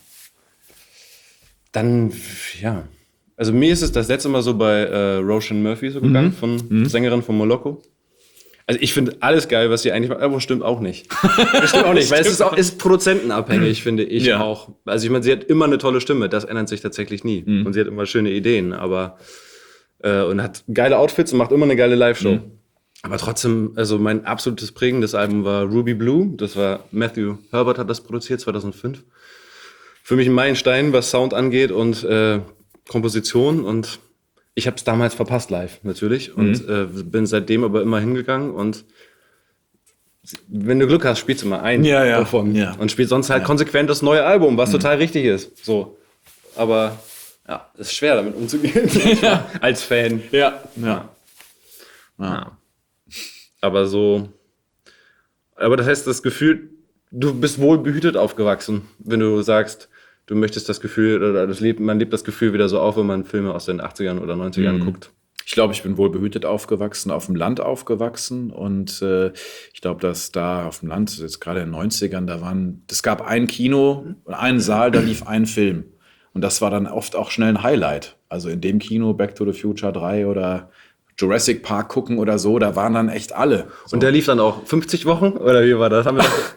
Dann, ja. Also mir ist es das letzte Mal so bei äh, Roshan Murphy so gegangen, von Sängerin von Moloko. Also ich finde alles geil, was sie eigentlich macht, aber stimmt auch nicht. Das stimmt auch nicht, weil es ist auch ist produzentenabhängig, finde ich Ja. auch. Also ich meine, sie hat immer eine tolle Stimme, das ändert sich tatsächlich nie. Und sie hat immer schöne Ideen, aber äh, und hat geile Outfits und macht immer eine geile Live-Show. Aber trotzdem, also mein absolutes prägendes Album war Ruby Blue. Das war Matthew Herbert hat das produziert, zweitausendfünf. Für mich ein Meilenstein, was Sound angeht und äh, Komposition, und ich habe es damals verpasst live, natürlich, und äh, bin seitdem aber immer hingegangen, und wenn du Glück hast, spielst du mal ein Ja, ja. davon Ja. und spielst sonst halt konsequent das neue Album, was total richtig ist. So, aber ja, es ist schwer damit umzugehen als Fan. Ja, ja. Ja. Aber so, aber das heißt, das Gefühl, du bist wohl behütet aufgewachsen, wenn du sagst, du möchtest das Gefühl, oder das lebt, man lebt das Gefühl wieder so auf, wenn man Filme aus den achtzigern oder neunzigern guckt. Ich glaube, ich bin wohl behütet aufgewachsen, auf dem Land aufgewachsen, und äh, ich glaube, dass da auf dem Land, jetzt gerade in den neunzigern, da waren, es gab ein Kino, einen Saal, da lief ein Film. Und das war dann oft auch schnell ein Highlight. Also in dem Kino Back to the Future drei oder Jurassic Park gucken oder so, da waren dann echt alle. So. Und der lief dann auch fünfzig Wochen, oder wie war das? Haben wir das?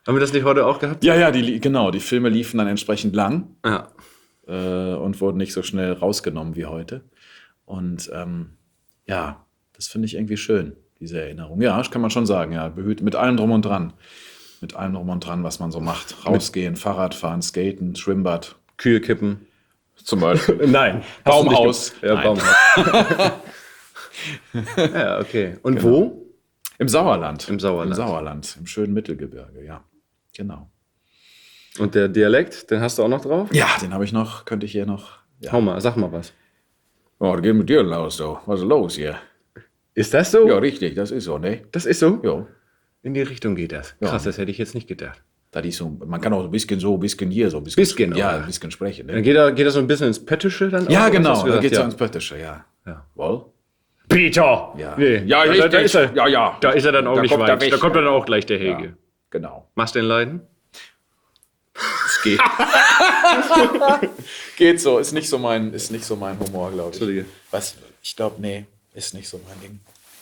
Haben wir das nicht heute auch gehabt? Ja, ja, die, li- genau, die Filme liefen dann entsprechend lang Ja. äh, und wurden nicht so schnell rausgenommen wie heute. Und ähm, ja, das finde ich irgendwie schön, diese Erinnerung. Ja, das kann man schon sagen, ja, behüt, mit allem drum und dran. Mit allem drum und dran, was man so macht. Rausgehen, Fahrradfahren, Skaten, Schwimmbad. Kühe kippen. Zum Beispiel. Nein. Baumhaus. Ja, Nein. Baumhaus. Ja, okay. Und Genau. wo? Im Sauerland. Im Sauerland. Im Sauerland, im schönen Mittelgebirge, ja. Genau. Und der Dialekt, den hast du auch noch drauf? Ja, den habe ich noch, könnte ich hier noch. Ja. Hau mal, sag mal was. Oh, geht mit dir los, so. Was ist los hier? Ist das so? Ja, richtig, das ist so, ne? Das ist so? Ja. In die Richtung geht das. Ja. Krass, das hätte ich jetzt nicht gedacht. Das ist so, man kann auch ein bisschen so, ein bisschen hier, so ein bisschen. Bisschen, ja, oder? ein bisschen sprechen. Dann Ne? geht er, geht er so ein bisschen ins Pöttische dann Ja, auch, oder genau, was hast du da gesagt? geht's ja. ja ins Pöttische, ja. Ja. Wohl? Peter! Ja. Nee. Ja, da, richtig. da, ist er, Ja, ja. Da ist er dann auch Da nicht kommt er weit. weg. Da kommt dann auch gleich der Helge. Ja, genau. Machst du den Leiden? Es geht. Geht so, ist nicht so mein, ist nicht so mein Humor, glaube ich. Entschuldige. Was? Ich glaube, nee, ist nicht so mein Ding.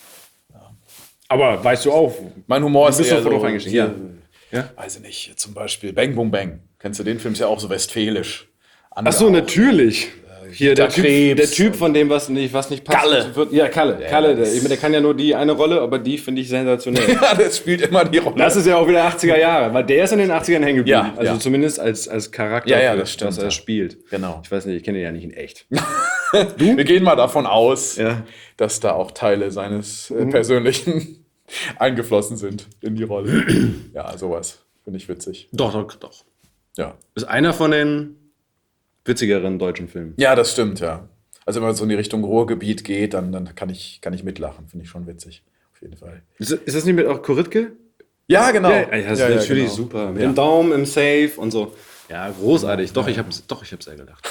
Aber weißt du auch. Mein Humor ist bist eher sofort so, drauf eingestiegen, hier, Ja. weiß ich nicht, zum Beispiel Bang Boom Bang. Kennst du den Film? Ist ja auch so westfälisch. Ach so, natürlich. Hier, der typ, Krebs der Typ, von dem was nicht, was nicht passt. Kalle. Wird, ja, Kalle. Kalle, der, das- ich meine, der kann ja nur die eine Rolle, aber die finde ich sensationell. Ja, das spielt immer die Rolle. Das ist ja auch wieder achtziger Jahre, weil der ist in den achtzigern hängen geblieben. Ja, also ja. zumindest als, als Charakter, Ja, ja, für das stimmt, was er ja. spielt. Genau. Ich weiß nicht, ich kenne ihn ja nicht in echt. Wir gehen mal davon aus, Ja. dass da auch Teile seines äh, persönlichen eingeflossen sind in die Rolle. Ja, sowas finde ich witzig. Doch, doch, doch. Ja. Ist einer von den witzigeren deutschen Filmen. Ja, das stimmt, ja. Also wenn man so in die Richtung Ruhrgebiet geht, dann, dann kann, ich, kann ich mitlachen. Finde ich schon witzig. Auf jeden Fall. Ist, ist das nicht mit auch Koritke? Ja, genau. Ja, das ist natürlich genau. super. Mit Ja. dem Daumen im Safe und so. Ja, großartig. Doch, ich hab's, doch, ich hab's sehr gedacht.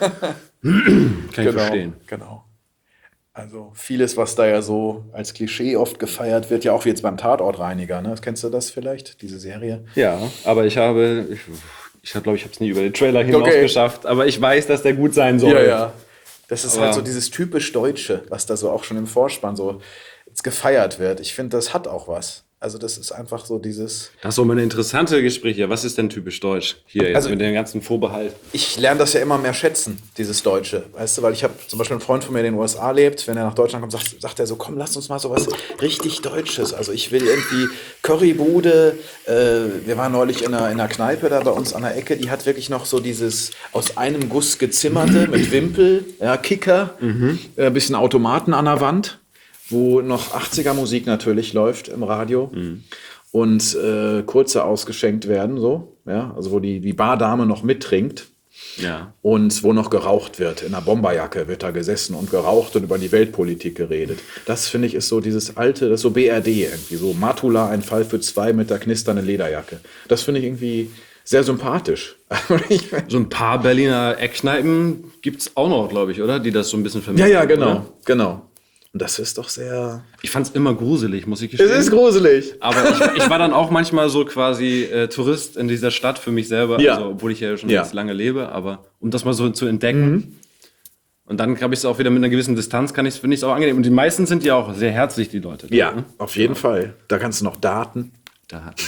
Kann ich Genau, verstehen. genau. Also vieles, was da ja so als Klischee oft gefeiert wird, ja auch wie jetzt beim Tatortreiniger. Ne? Kennst du das vielleicht, diese Serie? Ja, aber ich habe, ich, ich glaube, ich habe es nie über den Trailer hinaus Okay. geschafft, aber ich weiß, dass der gut sein soll. Ja, ja. Das ist Aber- halt so dieses typisch Deutsche, was da so auch schon im Vorspann so jetzt gefeiert wird. Ich finde, das hat auch was. Also das ist einfach so dieses... Das ist so mal eine interessante Gespräche. Was ist denn typisch deutsch hier jetzt Also- mit dem ganzen Vorbehalt? Ich lerne das ja immer mehr schätzen, dieses Deutsche. Weißt du, weil ich habe zum Beispiel einen Freund von mir, der in den U S A lebt. Wenn er nach Deutschland kommt, sagt, sagt er so, komm, lass uns mal so was richtig Deutsches. Also ich will irgendwie Currybude. Äh, wir waren neulich in einer, in einer Kneipe da bei uns an der Ecke. Die hat wirklich noch so dieses aus einem Guss gezimmerte mit Wimpel, ja, Kicker, äh, ein bisschen Automaten an der Wand, wo noch achtziger Musik natürlich läuft im Radio. Und äh, kurze ausgeschenkt werden, so, ja, also wo die, die Bardame noch mittrinkt. Ja. Und wo noch geraucht wird. In einer Bomberjacke wird da gesessen und geraucht und über die Weltpolitik geredet. Das, finde ich, ist so dieses alte, das ist so B R D irgendwie. So Matula, ein Fall für zwei mit der knisternden Lederjacke. Das finde ich irgendwie sehr sympathisch. So ein paar Berliner Eckkneipen gibt es auch noch, glaube ich, oder? Die das so ein bisschen ja, vermitteln. ja, genau, oder? genau. Und das ist doch sehr... Ich fand es immer gruselig, muss ich gestehen. Es ist gruselig. Aber ich, ich war dann auch manchmal so quasi äh, Tourist in dieser Stadt für mich selber, Ja. also, obwohl ich ja schon Ja. ganz lange lebe, aber um das mal so zu entdecken. Mhm. Und dann habe ich es auch wieder mit einer gewissen Distanz, kann ich finde ich es auch angenehm. Und die meisten sind ja auch sehr herzlich, die Leute. da, Ja, ne? auf jeden Fall. Da kannst du noch daten. Da hat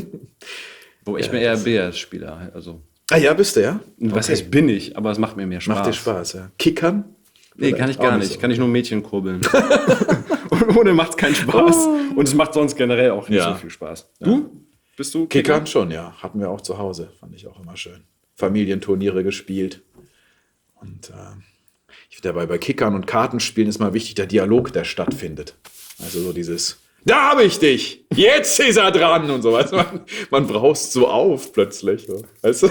Wo ich bin eher B R-Spieler. Also, Ah ja, bist du, ja? was Okay. heißt bin ich, aber es macht mir mehr Spaß. Macht dir Spaß, ja. Kickern? Nee, kann ich Auch gar nicht nicht. so. Kann ich nur Mädchen kurbeln. Und ohne macht es keinen Spaß. Und es macht sonst generell auch nicht Ja. so viel Spaß. Du? Bist du Kickern schon, ja. Hatten wir auch zu Hause. Fand ich auch immer schön. Familienturniere gespielt. Und äh, ich finde dabei bei Kickern und Kartenspielen ist mal wichtig, der Dialog, der stattfindet. Also so dieses, da habe ich dich, jetzt ist er dran und so. Weißt du, man, man braust so auf plötzlich. So. Weißt du?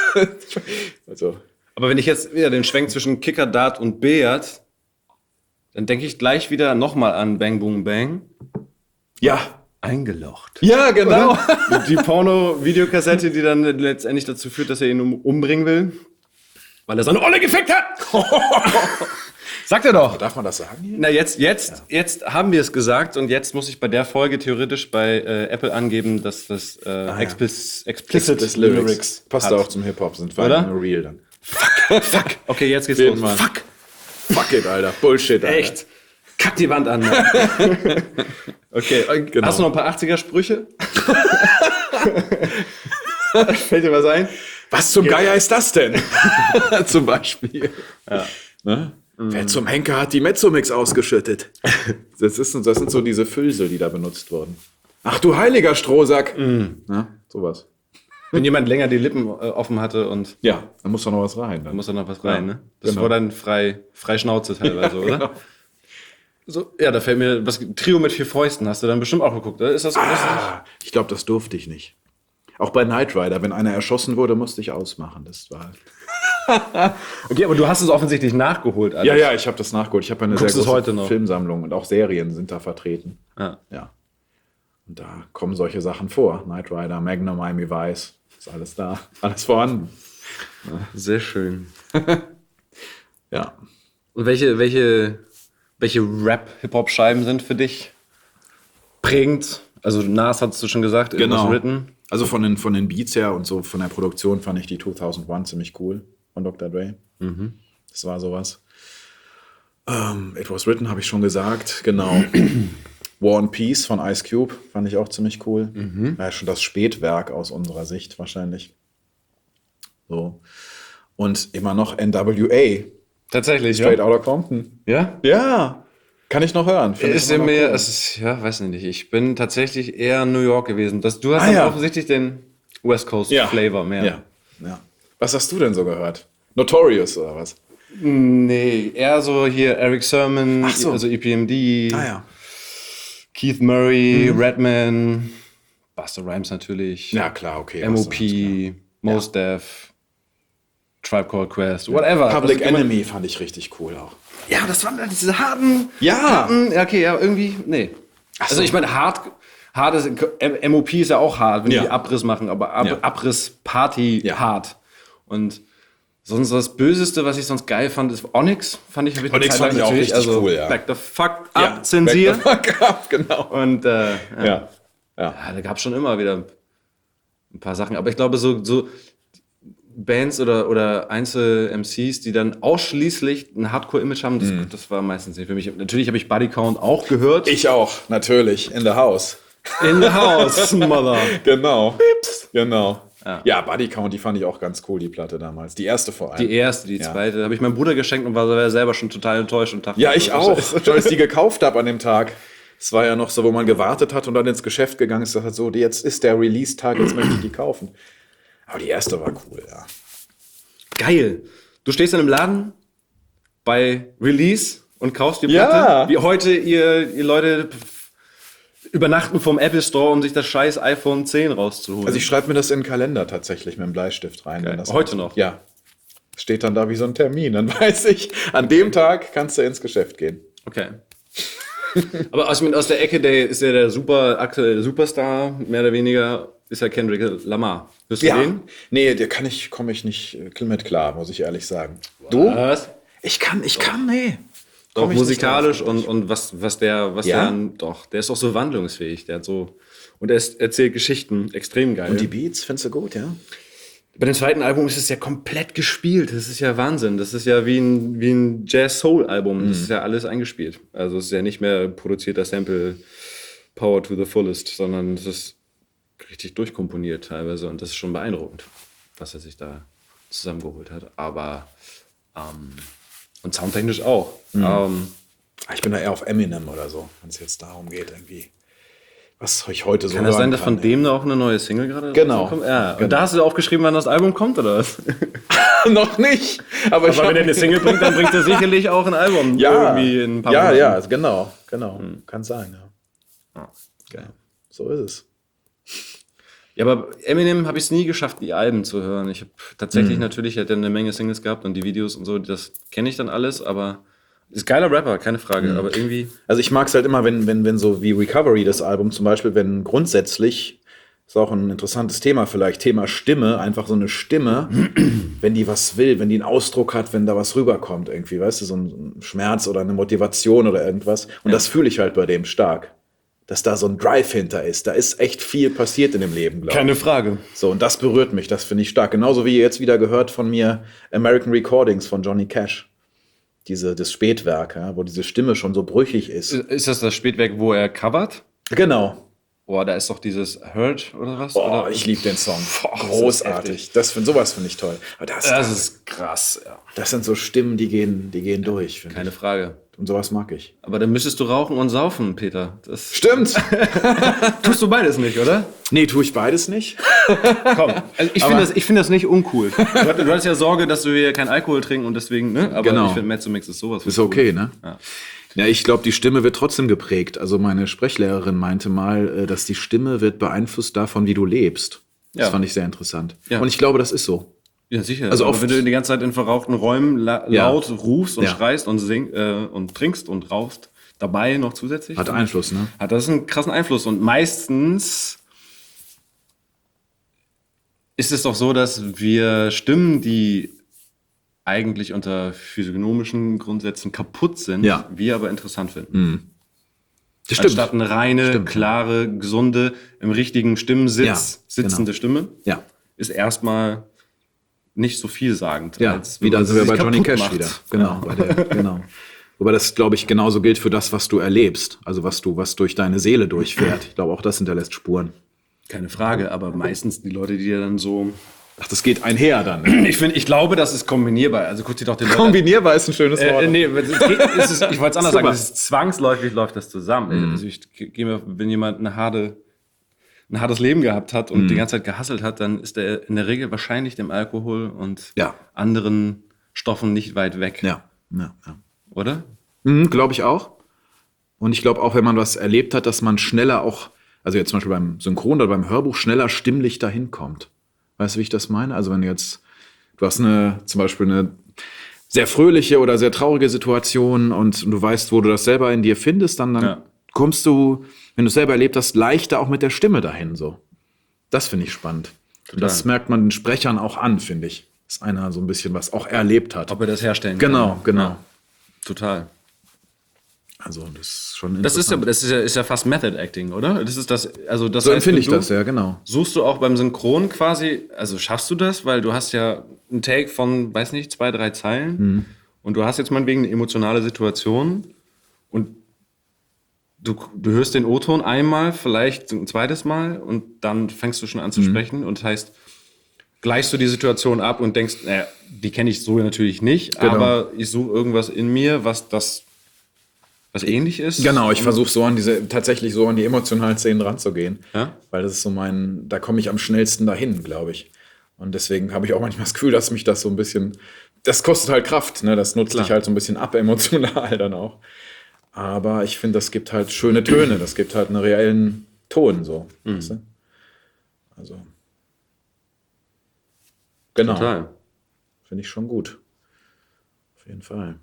Also, Aber wenn ich jetzt wieder den Schwenk zwischen Kicker, Dart und Billard, dann denke ich gleich wieder nochmal an Bang Boom Bang. ja. Eingelocht. Ja, genau. Die Porno-Videokassette, die dann letztendlich dazu führt, dass er ihn um, umbringen will. Weil er seine Olle gefickt hat. Sagt er doch. Darf man das sagen hier? Na, jetzt, jetzt, jetzt haben wir es gesagt und jetzt muss ich bei der Folge theoretisch bei äh, Apple angeben, dass das äh, ja. explicit, explicit Das Lyrics, Lyrics. Passt hat. auch zum Hip-Hop, sind wir Oder? nur real dann. Fuck. Okay, jetzt geht's Jeden los. Mann. Fuck. Fuck it, Alter. Bullshit, Alter. Echt. Kack die Wand an. Mann. Okay, Genau. hast du noch ein paar achtziger-Sprüche? Fällt dir was ein? Was zum Geier ist das denn? Zum Beispiel. Ja. Ne? Mhm. Wer zum Henker hat die Mezzomix ausgeschüttet? Das, ist, das sind so diese Füllsel, die da benutzt wurden. Ach du heiliger Strohsack. Mhm. Ja, sowas. Wenn jemand länger die Lippen äh, offen hatte und... Ja, dann muss doch noch was rein. Dann muss da noch was rein, ja, ne? Das genau. war dann frei, frei Schnauze teilweise, ja, oder? Genau. So, ja, da fällt mir... was Trio mit vier Fäusten hast du dann bestimmt auch geguckt, oder? Ist das... Ah, ich glaube, das durfte ich nicht. Auch bei Knight Rider, wenn einer erschossen wurde, musste ich ausmachen. Das war... Okay, aber du hast es offensichtlich nachgeholt, alles. Ja, ja, ich habe das nachgeholt. Ich habe eine Guckst sehr es große heute noch? Filmsammlung und auch Serien sind da vertreten. Ja. Ja. Und da kommen solche Sachen vor. Knight Rider, Magnum, Miami Vice, ist alles da, alles vorhanden. Sehr schön. Ja. Und welche, welche, welche Rap-Hip-Hop-Scheiben sind für dich prägend? Also Nas hattest du schon gesagt, It Was Written. Also von den, von den Beats her und so von der Produktion fand ich die zweitausendeins ziemlich cool von Doktor Dre. Mhm. Das war sowas. Um, It Was Written habe ich schon gesagt, genau. War and Peace von Ice Cube fand ich auch ziemlich cool. Mhm. Ja, schon das Spätwerk aus unserer Sicht wahrscheinlich. So. Und immer noch N W A. Tatsächlich, Straight ja. Outta Compton. Ja? Ja. Kann ich noch hören. Ist ja mehr, cool. Es ist, ja, weiß nicht. Ich bin tatsächlich eher New York gewesen. Das, du hast ah, dann ja. offensichtlich den West Coast ja. Flavor mehr. Ja. Ja. Was hast du denn so gehört? Notorious oder was? Nee, eher so hier Eric Sermon, Ach so. also E P M D, ah, ja. Keith Murray, mhm. Redman, Busta Rhymes natürlich. Ja, klar, okay. M O P, Mos ja. Def, Tribe Called Quest, whatever. Public also, Enemy fand ich richtig cool auch. Ja, das waren dann diese harten, ja. harten, okay, ja, irgendwie, nee. Ach also so. ich meine, hart, hart ist, M O P ist ja auch hart, wenn ja. die Abriss machen, aber Ab- ja. Abriss-Party ja. hart. Und sonst das Böseste, was ich sonst geil fand, ist Onyx. Fand ich, hab ich Onyx fand ich auch richtig also cool, ja. Back the fuck up, ja. zensieren. Back the fuck up, genau. Und äh, ja. Ja. Ja. ja, da gab es schon immer wieder ein paar Sachen. Aber ich glaube, so, so Bands oder, oder Einzel-M Cs, die dann ausschließlich ein Hardcore-Image haben, das, mm. das war meistens nicht für mich. Natürlich habe ich Body Count auch gehört. Ich auch, natürlich. In the house. In the house, Mother. Genau. Pips. Genau. Ja. ja, Body Count, die fand ich auch ganz cool, die Platte damals. Die erste vor allem. Die erste, die ja. zweite. Habe ich meinem Bruder geschenkt und war selber schon total enttäuscht. Und dachte, ja, ich auch. Weil ich die gekauft habe an dem Tag. Es war ja noch so, wo man gewartet hat und dann ins Geschäft gegangen ist. Das hat so, jetzt ist der Release-Tag, jetzt möchte ich die kaufen. Aber die erste war cool, ja. Geil. Du stehst in einem Laden bei Release und kaufst die ja. Platte. Wie heute ihr, ihr Leute übernachten vom Apple Store, um sich das scheiß iPhone zehn rauszuholen. Also ich schreibe mir das in den Kalender tatsächlich mit dem Bleistift rein. Wenn das heute noch? Ja. Steht dann da wie so ein Termin. Dann weiß ich, an dem Tag kannst du ins Geschäft gehen. Okay. Aber aus, aus der Ecke der ist ja der super aktuelle Superstar, mehr oder weniger, ist ja Kendrick Lamar. Hörst du ja. den? Nee, der kann ich, komme ich nicht mit klar, muss ich ehrlich sagen. Du? Was? Ich kann, ich kann, nee. Doch, musikalisch und, und was, was der, was ja? der, doch, der ist auch so wandlungsfähig, der hat so, und er ist, erzählt Geschichten, extrem geil. Und die Beats findest du gut, ja? Bei dem zweiten Album ist es ja komplett gespielt, das ist ja Wahnsinn, das ist ja wie ein, wie ein Jazz-Soul-Album, mhm. das ist ja alles eingespielt. Also es ist ja nicht mehr produzierter Sample Power to the fullest, sondern es ist richtig durchkomponiert teilweise und das ist schon beeindruckend, was er sich da zusammengeholt hat, aber ähm, und soundtechnisch auch. Mhm. Ähm, ich bin da eher auf Eminem oder so, wenn es jetzt darum geht, irgendwie, was ich heute so kann das sein, dass von dem auch eine neue Single gerade genau. rauskommt? Ja. genau. Und da hast du aufgeschrieben, wann das Album kommt, oder was? Noch nicht. Aber, aber wenn er eine Single bringt, dann bringt er sicherlich auch ein Album. Ja, irgendwie in ein paar ja, Monaten. ja, genau, genau. Hm. Kann sein, ja. Ah, geil. So ist es. Ja, aber Eminem habe ich es nie geschafft, die Alben zu hören. Ich habe tatsächlich, mhm. natürlich, hat er eine Menge Singles gehabt und die Videos und so, das kenne ich dann alles, aber ist geiler Rapper, keine Frage, mhm. aber irgendwie... Also ich mag es halt immer, wenn, wenn, wenn so wie Recovery, das Album zum Beispiel, wenn grundsätzlich, ist auch ein interessantes Thema vielleicht, Thema Stimme, einfach so eine Stimme, wenn die was will, wenn die einen Ausdruck hat, wenn da was rüberkommt irgendwie, weißt du, so ein Schmerz oder eine Motivation oder irgendwas. Und ja. das fühle ich halt bei dem stark. Dass da so ein Drive hinter ist. Da ist echt viel passiert in dem Leben, glaube ich. Keine Frage. So, und das berührt mich, das finde ich stark. Genauso wie ihr jetzt wieder gehört von mir American Recordings von Johnny Cash. Diese, das Spätwerk, ja, wo diese Stimme schon so brüchig ist. Ist das das Spätwerk, wo er covert? Genau. Boah, da ist doch dieses Hurt oder was? Boah, oder? ich liebe den Song. Boah, das ist Großartig. Das find, sowas finde ich toll. Aber das, Das ist krass, ja. das sind so Stimmen, die gehen, die gehen durch. find Keine ich. Frage. Und sowas mag ich. Aber dann müsstest du rauchen und saufen, Peter. Das Stimmt. tust du beides nicht, oder? Nee, tue ich beides nicht. Komm, also ich finde das, ich find das nicht uncool. Du, hatt- du hattest ja Sorge, dass wir hier keinen Alkohol trinken und deswegen, ne? Aber Genau. ich finde, Mezzomix ist sowas. Ist okay, ne? Ja. Ja, ich glaube, die Stimme wird trotzdem geprägt. Also meine Sprechlehrerin meinte mal, äh, dass die Stimme wird beeinflusst davon, wie du lebst. Das Ja. fand ich sehr interessant. Ja. Und ich glaube, das ist so. Ja, sicher. Also Aber oft- wenn du die ganze Zeit in verrauchten Räumen la Ja. laut rufst und Ja. schreist und sing äh, und trinkst und rauchst, dabei noch zusätzlich, Hat dann Einfluss, ne? hat das einen krassen Einfluss. Und meistens ist es doch so, dass wir Stimmen, die eigentlich unter physiognomischen Grundsätzen kaputt sind, Ja. wir aber interessant finden. Das Anstatt eine reine, Stimmt, ja. klare, gesunde, im richtigen Stimmensitz Ja, sitzende genau. Stimme, Ja. ist erstmal nicht so vielsagend. Ja, als wenn wieder man sind wir sie bei Johnny kaputt Cash macht. wieder. Genau, bei der, genau. Wobei das, glaube ich, genauso gilt für das, was du erlebst. Also was du, was durch deine Seele durchfährt. Ich glaube, auch das hinterlässt Spuren. Keine Frage, aber meistens die Leute, die dann so. Ach, das geht einher dann. Ne? Ich finde, ich glaube, das ist kombinierbar. Also guck dir doch den Leute. Kombinierbar ist ein schönes Wort. Äh, nee, es geht, es ist, ich wollte es anders Super. sagen, es ist zwangsläufig läuft das zusammen. Also ich gehe mir, wenn jemand eine harte, ein hartes Leben gehabt hat und die ganze Zeit gehasselt hat, dann ist er in der Regel wahrscheinlich dem Alkohol und Ja. anderen Stoffen nicht weit weg. Ja, ja, ja. Oder? Mhm, glaube ich auch. Und ich glaube auch, wenn man was erlebt hat, dass man schneller auch, also jetzt zum Beispiel beim Synchron oder beim Hörbuch, schneller stimmlich dahin kommt. Weißt du, wie ich das meine? Also wenn du jetzt, du hast eine, zum Beispiel eine sehr fröhliche oder sehr traurige Situation und du weißt, wo du das selber in dir findest, dann, dann Ja. kommst du, wenn du es selber erlebt hast, leichter auch mit der Stimme dahin so. Das finde ich spannend. Und das merkt man den Sprechern auch an, finde ich. Dass einer so ein bisschen was auch erlebt hat. Ob er das herstellen Genau, kann. genau. Ja, total. Also das ist schon Das ist ja, interessant. das ist ja, ist ja fast Method Acting, oder? Das ist das, also das So heißt, empfinde wenn ich du- das, ja, genau. Suchst du auch beim Synchron quasi, also schaffst du das, weil du hast ja einen Take von, weiß nicht, zwei, drei Zeilen Mhm. und du hast jetzt meinetwegen eine emotionale Situation und du, du hörst den O-Ton einmal, vielleicht ein zweites Mal und dann fängst du schon an zu Mhm. sprechen und heißt, gleichst du die Situation ab und denkst, naja, die kenne ich so natürlich nicht, Genau. aber ich suche irgendwas in mir, was das, was ähnlich ist. Genau, ich versuche so an diese, tatsächlich so an die emotionalen Szenen ranzugehen. Ja? Weil das ist so mein, da komme ich am schnellsten dahin, glaube ich. Und deswegen habe ich auch manchmal das Gefühl, dass mich das so ein bisschen, das kostet halt Kraft, ne? Das nutzt Klar. dich halt so ein bisschen ab, emotional dann auch. Aber ich finde, das gibt halt schöne Töne, das gibt halt einen reellen Ton, so. Mhm. Weißt du? Also. Genau. Total. Finde ich schon gut. Auf jeden Fall.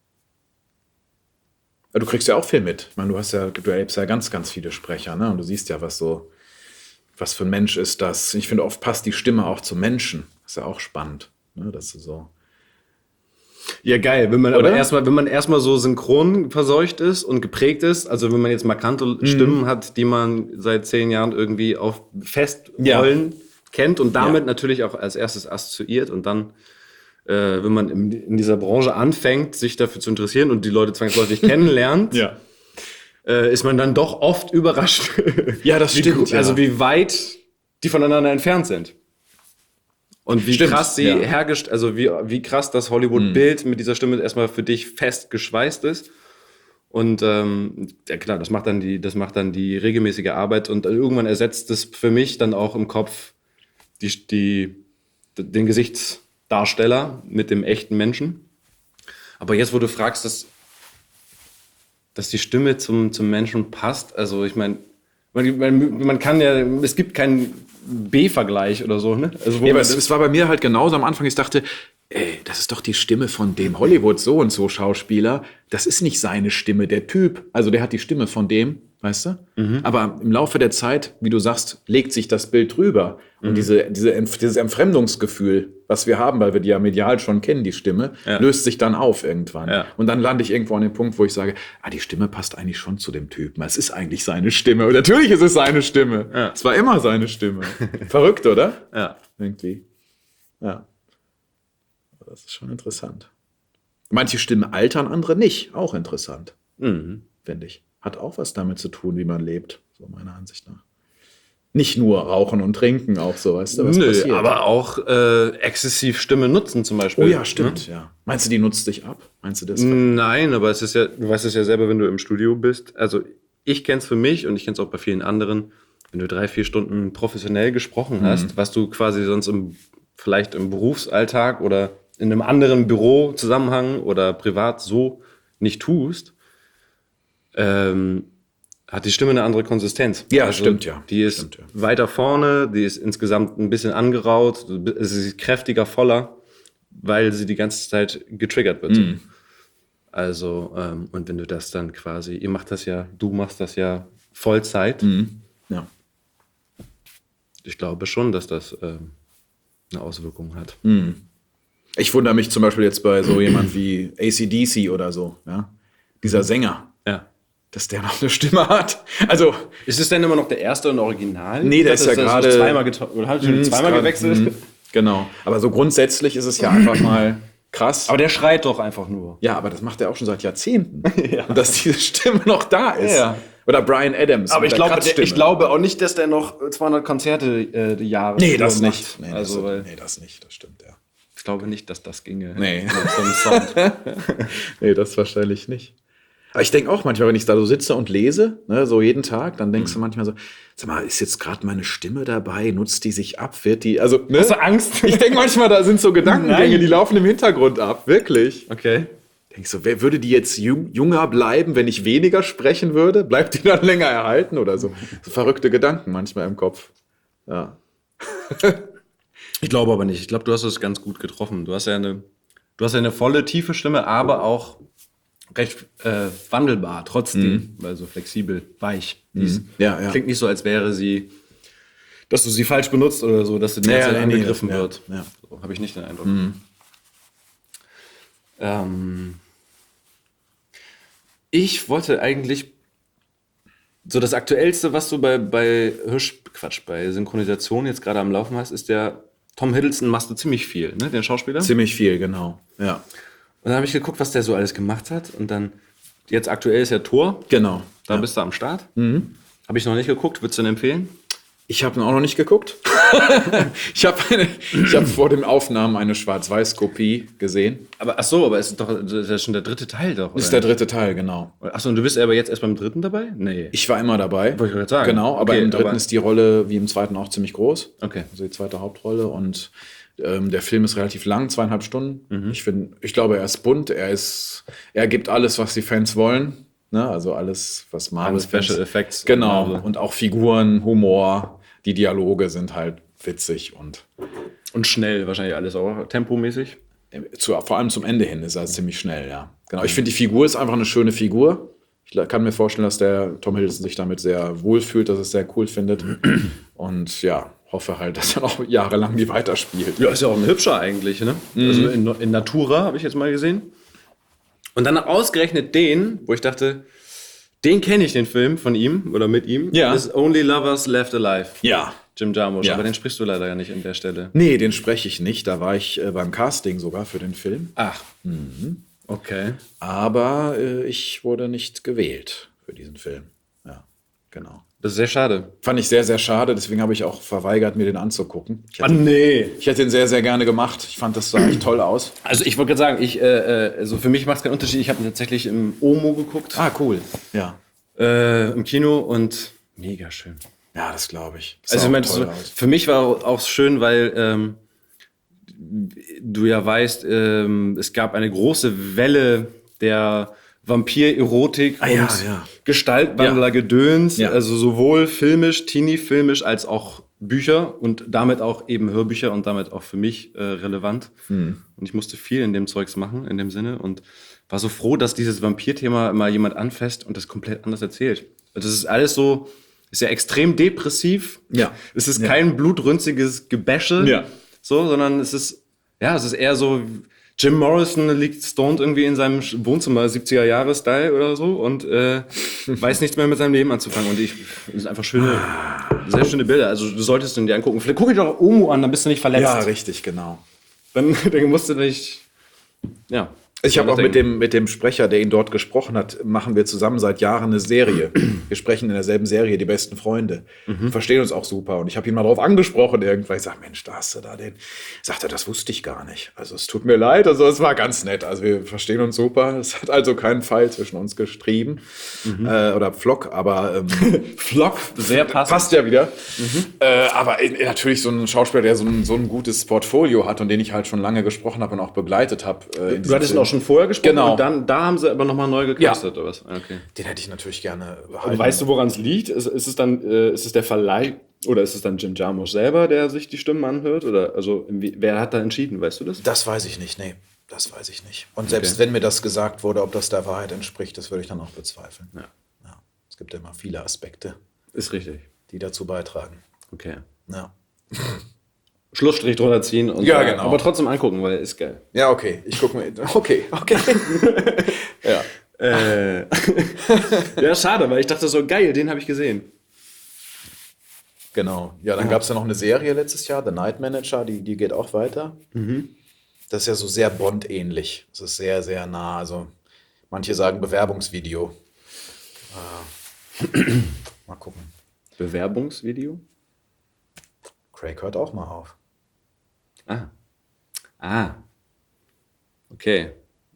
Ja, du kriegst ja auch viel mit. Ich meine, du hast ja, du erlebst ja ganz, ganz viele Sprecher, ne? Und du siehst ja, was so, was für ein Mensch ist das. Ich finde, oft passt die Stimme auch zum Menschen. Das ist ja auch spannend, ne? Das ist so. Ja, geil. Wenn man Oder? aber erstmal, wenn man erstmal so synchron verseucht ist und geprägt ist, also wenn man jetzt markante Mhm. Stimmen hat, die man seit zehn Jahren irgendwie auf Festrollen kennt und damit Ja. natürlich auch als erstes assoziiert und dann, äh, wenn man in, in dieser Branche anfängt, sich dafür zu interessieren und die Leute zwangsläufig kennenlernt, Ja. äh, ist man dann doch oft überrascht. Ja, das wie, stimmt, gut- ja. Also wie weit die voneinander entfernt sind. Und wie Stimmt, krass sie ja. hergest, also wie, wie krass das Hollywood-Bild mit dieser Stimme erstmal für dich fest geschweißt ist. Und ähm, ja klar, das macht dann die, das macht dann die regelmäßige Arbeit und irgendwann ersetzt es für mich dann auch im Kopf die, die, den Gesichtsdarsteller mit dem echten Menschen. Aber jetzt, wo du fragst, dass, dass die Stimme zum, zum Menschen passt, also ich meine, man, man, man kann ja, es gibt keinen B-Vergleich oder so, ne? Also wo Ja, aber man es, das- es war bei mir halt genauso am Anfang. Ich dachte, ey, das ist doch die Stimme von dem Hollywood so und so Schauspieler. Das ist nicht seine Stimme, der Typ. Also der hat die Stimme von dem, weißt du? Aber im Laufe der Zeit, wie du sagst, legt sich das Bild drüber. Und diese, diese, Entf- dieses Entfremdungsgefühl, was wir haben, weil wir die ja medial schon kennen, die Stimme, Ja. löst sich dann auf irgendwann. Ja. Und dann lande ich irgendwo an dem Punkt, wo ich sage, ah, die Stimme passt eigentlich schon zu dem Typen. Es ist eigentlich seine Stimme. Und natürlich ist es seine Stimme. Ja. Es war immer seine Stimme. Verrückt, oder? ja. Irgendwie. Ja. Das ist schon interessant. Manche Stimmen altern, andere nicht. Auch interessant, Mhm. finde ich. Hat auch was damit zu tun, wie man lebt, so meiner Ansicht nach. nicht nur rauchen und trinken, auch so, weißt du, was Nö, passiert. aber auch äh, exzessiv Stimme nutzen zum Beispiel. Oh ja, stimmt, ja. Meinst du, die nutzt dich ab? Meinst du das? Nein, aber es ist ja, du weißt es ja selber, wenn du im Studio bist. Also ich kenn's für mich und ich kenn's auch bei vielen anderen, wenn du drei, vier Stunden professionell gesprochen hast, was du quasi sonst im, vielleicht im Berufsalltag oder in einem anderen Bürozusammenhang oder privat so nicht tust, ähm, hat die Stimme eine andere Konsistenz. Ja, stimmt, ja. Die ist Stimmt, ja. weiter vorne, die ist insgesamt ein bisschen angeraut, es ist kräftiger, voller, weil sie die ganze Zeit getriggert wird. Mhm. Also, ähm, und wenn du das dann quasi, ihr macht das ja, du machst das ja Vollzeit. Mhm. Ja. Ich glaube schon, dass das ähm, eine Auswirkung hat. Ich wundere mich zum Beispiel jetzt bei so jemand wie A C D C oder so, ja. Dieser Sänger, Ja. dass der noch eine Stimme hat. Also, Ist es denn immer noch der erste und Original? Nee, der Ich ist ja dachte, das gerade- zweimal, geta- oder hat schon mh, zweimal ist grad- gewechselt. mh, Genau. Aber so grundsätzlich ist es ja einfach mal krass. Aber der schreit doch einfach nur. Ja, aber das macht er auch schon seit Jahrzehnten. Und dass diese Stimme noch da ist. Ja. Oder Brian Adams. Aber mit ich der glaube, der, Kratzstimme. ich glaube auch nicht, dass der noch zweihundert Konzerte äh, die Jahre Nee, das macht. nicht. Nee, also, das, weil nee, das nicht. Das stimmt, ja. ich glaube nicht, dass das ginge. Nee. Mit so einem Sound. Nee, das wahrscheinlich nicht. Aber ich denke auch manchmal, wenn ich da so sitze und lese, ne, so jeden Tag, dann denkst du manchmal so, sag mal, ist jetzt gerade meine Stimme dabei? Nutzt die sich ab? Wird die, also, ne? Hast du Angst? Ich denke manchmal, da sind so Gedankengänge, Nein. die laufen im Hintergrund ab. Wirklich. Okay. Denkst so, wer würde die jetzt jung, jünger bleiben, wenn ich weniger sprechen würde? Bleibt die dann länger erhalten oder so? So verrückte Gedanken manchmal im Kopf. Ja. Ich glaube aber nicht. Ich glaube, du hast es ganz gut getroffen. Du hast ja eine, du hast ja eine volle, tiefe Stimme, aber auch recht äh, wandelbar trotzdem, weil so flexibel, weich. Die ist, Ja, ja. Klingt nicht so, als wäre sie, dass du sie falsch benutzt oder so, dass sie die Ja, ganze ja, Zeit nee, angegriffen das- ja, wird. ja. So habe ich nicht den Eindruck. Ähm, ich wollte eigentlich so das Aktuellste, was du bei, bei Hirsch, Quatsch, bei Synchronisation jetzt gerade am Laufen hast, ist der Tom Hiddleston, machst du ziemlich viel, ne, den Schauspieler? Ziemlich viel, genau. Ja. Und dann habe ich geguckt, was der so alles gemacht hat. Und dann, jetzt aktuell ist ja Thor, Genau. da bist du am Start. Habe ich noch nicht geguckt, würdest du den empfehlen? Ich habe ihn auch noch nicht geguckt. ich habe ich hab vor den Aufnahmen eine Schwarz-Weiß-Kopie gesehen. Aber ach so, aber ist doch das ist ja schon der dritte Teil doch, oder? Das ist der dritte Teil, genau. Achso, und du bist aber jetzt erst beim dritten dabei? Nee. Ich war immer dabei. Wollte ich gerade sagen. Genau, aber Okay, im dritten aber- ist die Rolle wie im zweiten auch ziemlich groß. Okay. Also die zweite Hauptrolle. Und ähm, der Film ist relativ lang, zweieinhalb Stunden. Mhm. Ich finde, ich glaube, er ist bunt. Er ist, er gibt alles, was die Fans wollen. Ne? Also alles, was Marvel Alle Special Effects. Genau. Marvel. Und auch Figuren, Humor. Die Dialoge sind halt witzig und Und schnell wahrscheinlich alles auch, tempomäßig. zu, vor allem zum Ende hin ist er ziemlich schnell, ja. Genau. Ich finde, die Figur ist einfach eine schöne Figur. Ich kann mir vorstellen, dass der Tom Hiddleston sich damit sehr wohl fühlt, dass er es sehr cool findet. Und ja, hoffe halt, dass er noch jahrelang die weiterspielt. Ja, ist ja auch ein hübscher eigentlich, ne? Also in, in Natura habe ich jetzt mal gesehen. Und dann ausgerechnet den, wo ich dachte, den kenne ich, den Film von ihm oder mit ihm. Ja. Ist Only Lovers Left Alive. Ja. Jim Jarmusch. Ja. Aber den sprichst du leider ja nicht an der Stelle. Nee, den spreche ich nicht. Da war ich äh, beim Casting sogar für den Film. Ach. Okay. Aber äh, ich wurde nicht gewählt für diesen Film. Ja, genau. Das ist sehr schade. Fand ich sehr, sehr schade. Deswegen habe ich auch verweigert, mir den anzugucken. Ich Ah, hätte, nee. ich hätte ihn sehr, sehr gerne gemacht. Ich fand, das sah echt toll aus. Also ich wollte gerade sagen, ich, äh, äh, also für mich macht es keinen Unterschied. Ich habe ihn tatsächlich im Omo geguckt, Ah, cool. Ja. äh, im Kino und mega schön. Ja, das glaube ich. Das Also sah ich meine, auch toll so, aus. für mich war auch schön, weil ähm, du ja weißt, ähm, es gab eine große Welle der Vampir-Erotik Ah, und ja, ja. Gestaltwandler-Gedöns, Ja. also sowohl filmisch, Teenie-filmisch, als auch Bücher und damit auch eben Hörbücher und damit auch für mich äh, relevant. Hm. Und ich musste viel in dem Zeugs machen, in dem Sinne und war so froh, dass dieses Vampir-Thema mal jemand anfasst und das komplett anders erzählt. Das ist alles so, ist ja extrem depressiv. Ja. Es ist Ja. kein blutrünstiges Gebäsche, Ja. so, sondern es ist, ja, es ist eher so, Jim Morrison liegt stoned irgendwie in seinem Wohnzimmer, siebziger-Jahre-Style oder so und äh, weiß nichts mehr mit seinem Leben anzufangen. Und ich, das sind einfach schöne, sehr schöne Bilder. Also du solltest ihn dir angucken. Vielleicht guck dir doch Omo an, dann bist du nicht verletzt. Ja, richtig, genau. Dann, dann musst du nicht, ja. Ich habe auch mit dem, mit dem Sprecher, der ihn dort gesprochen hat, machen wir zusammen seit Jahren eine Serie. Wir sprechen in derselben Serie, die besten Freunde. Mhm. Verstehen uns auch super. Und ich habe ihn mal darauf angesprochen irgendwann. Ich sage, Mensch, da hast du da den. Sagt er, das wusste ich gar nicht. Also es tut mir leid. Also es war ganz nett. Also wir verstehen uns super. Es hat also keinen Fall zwischen uns gestrieben. Mhm. Äh, oder Pflock, aber ähm, Pflock, sehr passend. Passt ja wieder. Mhm. Äh, aber äh, natürlich so ein Schauspieler, der so ein, so ein gutes Portfolio hat und den ich halt schon lange gesprochen habe und auch begleitet habe. Äh, du hattest ihn auch schon vorher gesprochen genau. und dann da haben sie aber nochmal neu gecastet, ja. oder was? Okay. Den hätte ich natürlich gerne behalten. Aber weißt du, woran es liegt? Ist, ist es dann, äh, ist es der Verleih oder ist es dann Jim Jarmusch selber, der sich die Stimmen anhört? Oder also wer hat da entschieden, weißt du das? Das weiß ich nicht, nee. Das weiß ich nicht. Und selbst okay. wenn mir das gesagt wurde, ob das der Wahrheit entspricht, das würde ich dann auch bezweifeln. Ja. Ja. Es gibt ja immer viele Aspekte. Ist richtig. Die dazu beitragen. Okay. Ja. Schlussstrich drunter ziehen und ja, genau. aber trotzdem angucken, weil ist geil. Ja, okay. Ich gucke mir. Okay, okay. ja. Äh. ja, schade, weil ich dachte so, geil, den habe ich gesehen. Genau. Ja, dann ja. gab es ja noch eine Serie letztes Jahr, The Night Manager, die, die geht auch weiter. Mhm. Das ist ja so sehr Bond-ähnlich. Das ist sehr, sehr nah. Also manche sagen Bewerbungsvideo. Äh. Mal gucken. Bewerbungsvideo? Craig hört auch mal auf. Ah. Ah. Okay.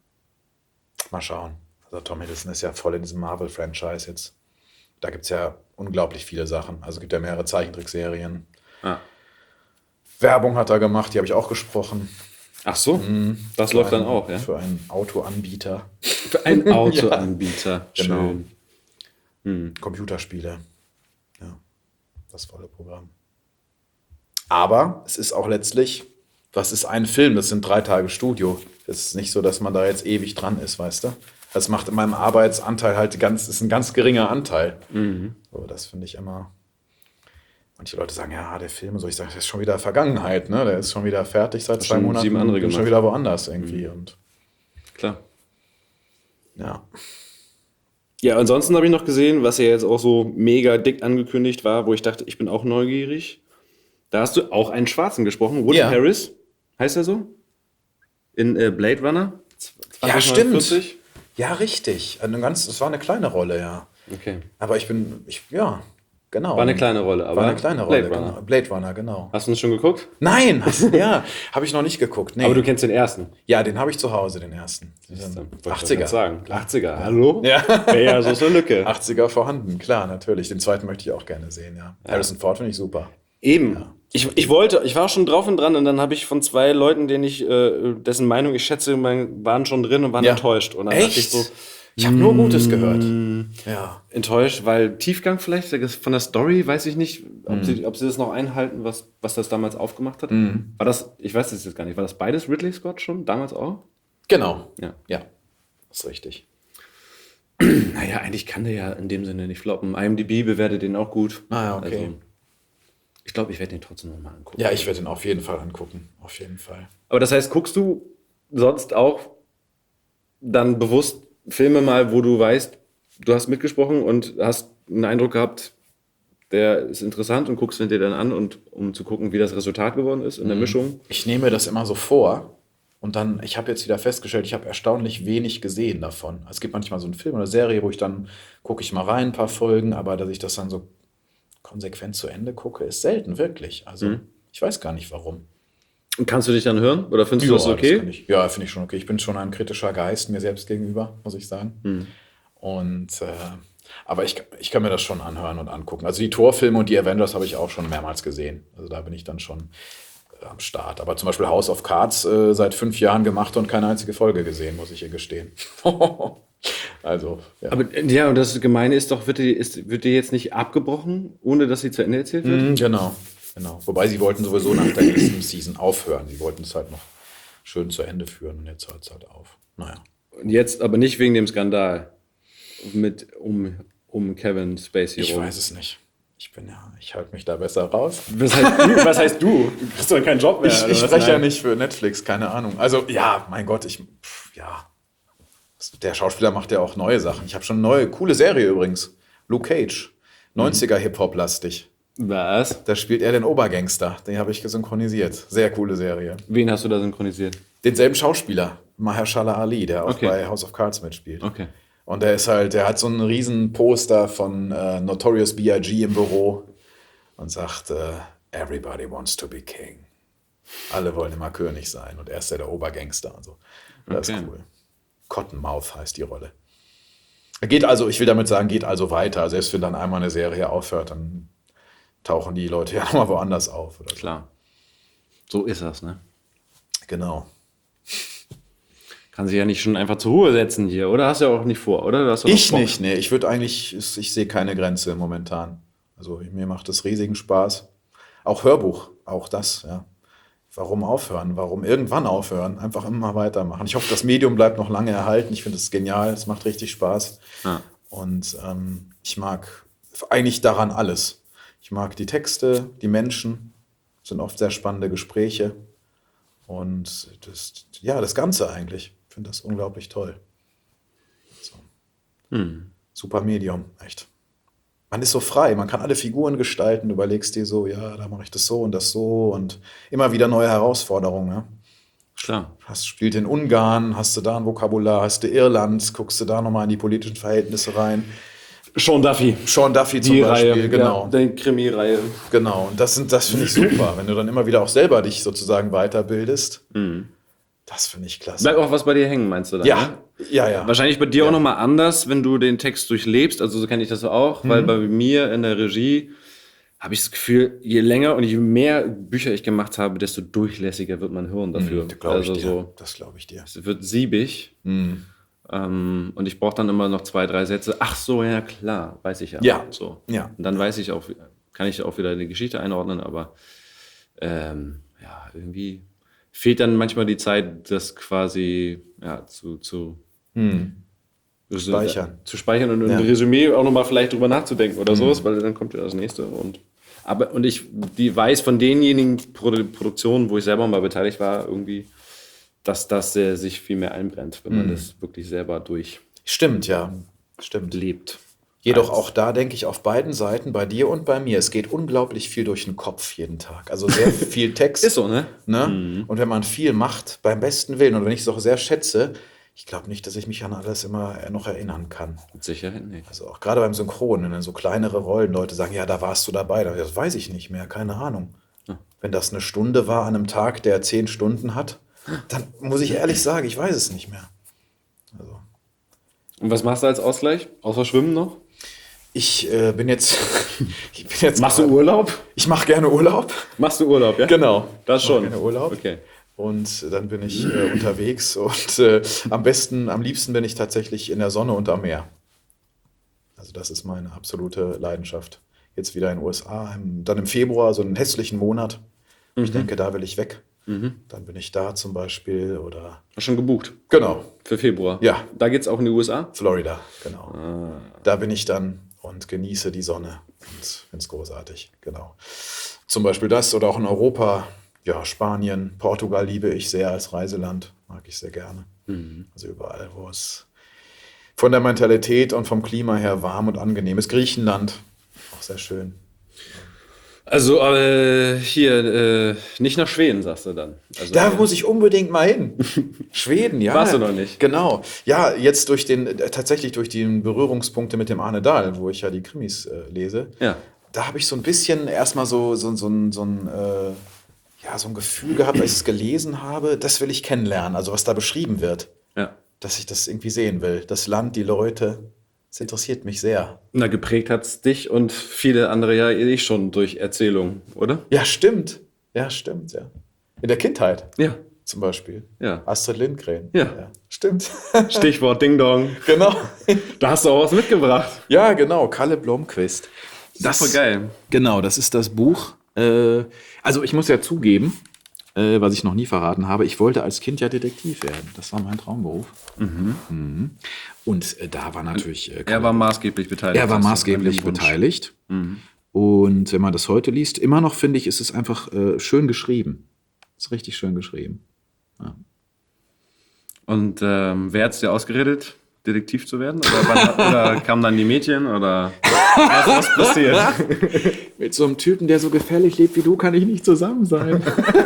Mal schauen. Also Tom Hiddleston ist ja voll in diesem Marvel-Franchise jetzt. Da gibt es ja unglaublich viele Sachen. Also es gibt ja mehrere Zeichentrickserien. Ah. Werbung hat er gemacht, die habe ich auch gesprochen. Ach so, mhm. das für läuft einen, dann auch, ja? Für einen Autoanbieter. Für einen Autoanbieter, ja, schön. Genau. Hm. Computerspiele. Ja, das volle Programm. Aber es ist auch letztlich, was ist ein Film? Das sind drei Tage Studio. Es ist nicht so, dass man da jetzt ewig dran ist, weißt du? Das macht in meinem Arbeitsanteil halt ganz, ist ein ganz geringer Anteil. Mhm. So, das finde ich immer. Manche Leute sagen, ja, der Film, so ich sage, das ist schon wieder Vergangenheit, ne? Der ist schon wieder fertig seit zwei Monaten. Sieben andere gemacht. Schon wieder woanders irgendwie. Mhm. Und klar. Ja. Ja, ansonsten habe ich noch gesehen, was ja jetzt auch so mega dick angekündigt war, wo ich dachte, ich bin auch neugierig. Da hast du auch einen Schwarzen gesprochen, Woody ja. Harris, heißt er so? In äh, Blade Runner? Ja, stimmt. Ja, richtig. Eine ganz, es war eine kleine Rolle, ja. Okay. Aber ich bin, ich, ja, genau. War eine kleine Rolle, aber war eine kleine Rolle. Blade Runner. Genau. Blade Runner, genau. Hast du ihn schon geguckt? Nein, ja, habe ich noch nicht geguckt. Nee. Aber du kennst den ersten? Ja, den habe ich zu Hause, den ersten. achtziger. Sagen. achtziger, hallo? Ja. Ja, so ist eine Lücke. achtziger vorhanden, klar, natürlich. Den zweiten möchte ich auch gerne sehen, ja. ja. Harrison Ford finde ich super. Eben. Ja. Ich, ich wollte, ich war schon drauf und dran und dann habe ich von zwei Leuten, denen ich, äh, dessen Meinung ich schätze, waren schon drin und waren ja. enttäuscht. Und dann Echt? dachte ich so, ich habe nur Gutes gehört. Ja. Enttäuscht, weil Tiefgang vielleicht, von der Story weiß ich nicht, ob, mm. sie, ob sie das noch einhalten, was, was das damals aufgemacht hat. Mm. War das, ich weiß das jetzt gar nicht, war das beides Ridley Scott schon, damals auch? Genau. Ja. Ja, das ist richtig. Naja, eigentlich kann der ja in dem Sinne nicht floppen. IMDb bewertet den auch gut. Ah ja, okay. Also, ich glaube, ich werde den trotzdem nochmal angucken. Ja, ich werde den auf jeden Fall angucken. Auf jeden Fall. Aber das heißt, guckst du sonst auch dann bewusst Filme mal, wo du weißt, du hast mitgesprochen und hast einen Eindruck gehabt, der ist interessant und guckst ihn dir dann an, und um zu gucken, wie das Resultat geworden ist in der Mischung? Ich nehme mir das immer so vor und dann, ich habe jetzt wieder festgestellt, ich habe erstaunlich wenig gesehen davon. Es gibt manchmal so einen Film oder eine Serie, wo ich dann gucke ich mal rein, ein paar Folgen, aber dass ich das dann so konsequent zu Ende gucke, ist selten, wirklich. Also mhm. ich weiß gar nicht, warum. Und kannst du dich dann hören? Oder findest ja, du das okay? Das ich, ja, finde ich schon okay. Ich bin schon ein kritischer Geist mir selbst gegenüber, muss ich sagen. Mhm. Und, äh, aber ich, ich kann mir das schon anhören und angucken. Also die Thor-Filme und die Avengers habe ich auch schon mehrmals gesehen. Also da bin ich dann schon äh, am Start. Aber zum Beispiel House of Cards äh, seit fünf Jahren gemacht und keine einzige Folge gesehen, muss ich ihr gestehen. Also, ja. Aber ja, und das Gemeine ist doch, wird die, ist, wird die jetzt nicht abgebrochen, ohne dass sie zu Ende erzählt wird? Mhm, genau. Genau. Wobei sie wollten sowieso nach der nächsten Season aufhören. Sie wollten es halt noch schön zu Ende führen und jetzt hört es halt auf. Naja. Und jetzt aber nicht wegen dem Skandal mit um, um Kevin Spacey ich rum. Ich weiß es nicht. Ich bin ja, ich halte mich da besser raus. Was heißt du? Was heißt du? Du kriegst doch keinen Job mehr. Ich, ich spreche ja nicht für Netflix, keine Ahnung. Also ja, mein Gott, ich, pff, ja. Der Schauspieler macht ja auch neue Sachen. Ich habe schon eine neue, coole Serie übrigens. Luke Cage. neunziger Hip-Hop-lastig. Was? Da spielt er den Obergangster. Den habe ich gesynchronisiert. Sehr coole Serie. Wen hast du da synchronisiert? Denselben Schauspieler, Mahershala Ali, der auch Okay. bei House of Cards mitspielt. Okay. Und der ist halt, der hat so einen riesen Poster von äh, Notorious B I G im Büro und sagt, äh, everybody wants to be king. Alle wollen immer König sein und er ist ja der Obergangster und so. Das Okay. ist cool. Cottonmouth heißt die Rolle. Geht also, ich will damit sagen, geht also weiter. Selbst wenn dann einmal eine Serie aufhört, dann tauchen die Leute ja nochmal woanders auf. Oder so. Klar. So ist das, ne? Genau. Kann sich ja nicht schon einfach zur Ruhe setzen hier, oder? Hast du ja auch nicht vor, oder? Du hast doch Ich Bock. nicht, nee. Ich würde eigentlich, ich sehe keine Grenze momentan. Also mir macht es riesigen Spaß. Auch Hörbuch, auch das, ja. Warum aufhören? Warum irgendwann aufhören? Einfach immer weitermachen. Ich hoffe, das Medium bleibt noch lange erhalten. Ich finde es genial, es macht richtig Spaß. Ja. Und ähm, ich mag eigentlich daran alles. Ich mag die Texte, die Menschen, sind oft sehr spannende Gespräche. Und das, ja, das Ganze eigentlich. Ich finde das unglaublich toll. So. Hm. Super Medium, echt. Man ist so frei, man kann alle Figuren gestalten, du überlegst dir so, ja, da mache ich das so und das so und immer wieder neue Herausforderungen. Ja. Klar. Hast, spielt in Ungarn, hast du da ein Vokabular, hast du Irland, guckst du da nochmal in die politischen Verhältnisse rein. Sean Duffy. Sean Duffy zum Die Beispiel, Reihe, genau. Ja, die Krimi-Reihe. Genau, und das, sind- das finde ich super, wenn du dann immer wieder auch selber dich sozusagen weiterbildest. Das finde ich klasse. Bleibt auch was bei dir hängen, meinst du dann? Ja, ne? ja, ja. Wahrscheinlich bei dir Ja. auch nochmal anders, wenn du den Text durchlebst. Also so kenne ich das auch, weil bei mir in der Regie habe ich das Gefühl, je länger und je mehr Bücher ich gemacht habe, desto durchlässiger wird mein Hirn dafür. Das glaube ich also dir. so, Das glaube ich dir. es wird siebig. Ähm, und ich brauche dann immer noch zwei, drei Sätze. Ach so, ja klar, weiß ich ja. Ja. So. Ja. Und dann weiß ich auch, kann ich auch wieder die Geschichte einordnen, aber ähm, ja, irgendwie fehlt dann manchmal die Zeit, das quasi ja, zu, zu Speichern. zu speichern und Ja. im Resümee auch nochmal vielleicht drüber nachzudenken oder sowas, weil dann kommt ja das nächste. Und, aber, und ich die weiß von denjenigen Produ Produktionen, wo ich selber mal beteiligt war, irgendwie, dass das äh, sich viel mehr einbrennt, wenn man das wirklich selber durchlebt. Stimmt, ja. Stimmt. Lebt. Jedoch auch da denke ich auf beiden Seiten, bei dir und bei mir, es geht unglaublich viel durch den Kopf jeden Tag. Also sehr viel Text. Ist so, ne? Ne? Und wenn man viel macht, beim besten Willen, und wenn ich es auch sehr schätze, ich glaube nicht, dass ich mich an alles immer noch erinnern kann. Mit Sicherheit nicht. Also auch gerade beim Synchron, wenn dann so kleinere Rollen, Leute sagen, ja, da warst du dabei. Das weiß ich nicht mehr, keine Ahnung. Wenn das eine Stunde war an einem Tag, der zehn Stunden hat, dann muss ich ehrlich sagen, ich weiß es nicht mehr. Also. Und was machst du als Ausgleich? Außer Schwimmen noch? Ich äh, bin jetzt. ich bin jetzt Machst du grad- Urlaub? Ich mache gerne Urlaub. Machst du Urlaub, ja? Genau. Das Ich mach schon. gerne Urlaub. Okay. Und dann bin ich äh, unterwegs und äh, am besten, am liebsten bin ich tatsächlich in der Sonne und am Meer. Also das ist meine absolute Leidenschaft. Jetzt wieder in den U S A, im, dann im Februar, so einen hässlichen Monat. Ich denke, da will ich weg. Dann bin ich da zum Beispiel oder... Hast schon gebucht Genau, für Februar? Ja. Da geht's auch in die U S A? Florida, genau. Da bin ich dann und genieße die Sonne und finde es großartig, genau. Zum Beispiel das oder auch in Europa, ja, Spanien, Portugal liebe ich sehr als Reiseland, mag ich sehr gerne. Also überall, wo es von der Mentalität und vom Klima her warm und angenehm ist. Griechenland, auch sehr schön. Also äh, hier, äh, nicht nach Schweden, sagst du dann. Also, Da äh, muss ich unbedingt mal hin. Schweden, ja. Warst du noch nicht? Genau. Ja, jetzt durch den, äh, tatsächlich durch die Berührungspunkte mit dem Arne Dahl, wo ich ja die Krimis äh, lese. Ja. Da habe ich so ein bisschen erstmal so, so, so, ein- so, ein, äh, ja, so ein Gefühl gehabt, als ich es gelesen habe, das will ich kennenlernen, also was da beschrieben wird, Ja. dass ich das irgendwie sehen will. Das Land, die Leute, das interessiert mich sehr. Na, geprägt hat's dich und viele andere ja eh schon durch Erzählungen, oder? Ja, stimmt. Ja, stimmt, ja. In der Kindheit Ja. zum Beispiel. Ja. Astrid Lindgren. Ja. Stimmt. Stichwort Ding Dong. Genau. Da hast du auch was mitgebracht. Ja, genau. Kalle Blomqvist. Das ist voll geil. Genau, das ist das Buch. Äh, also ich muss ja zugeben, äh, was ich noch nie verraten habe, ich wollte als Kind ja Detektiv werden. Das war mein Traumberuf. Mhm. Und äh, da war natürlich... Äh, Er war maßgeblich beteiligt. er war sagst du, maßgeblich an dem Wunsch. beteiligt. Und wenn man das heute liest, immer noch finde ich, ist es einfach äh, schön geschrieben. Ist richtig schön geschrieben. Und ähm, wer hat's dir ausgeredet, Detektiv zu werden? Oder, wann, oder kamen dann die Mädchen? Oder was, was passiert? Mit so einem Typen, der so gefährlich lebt wie du, kann ich nicht zusammen sein.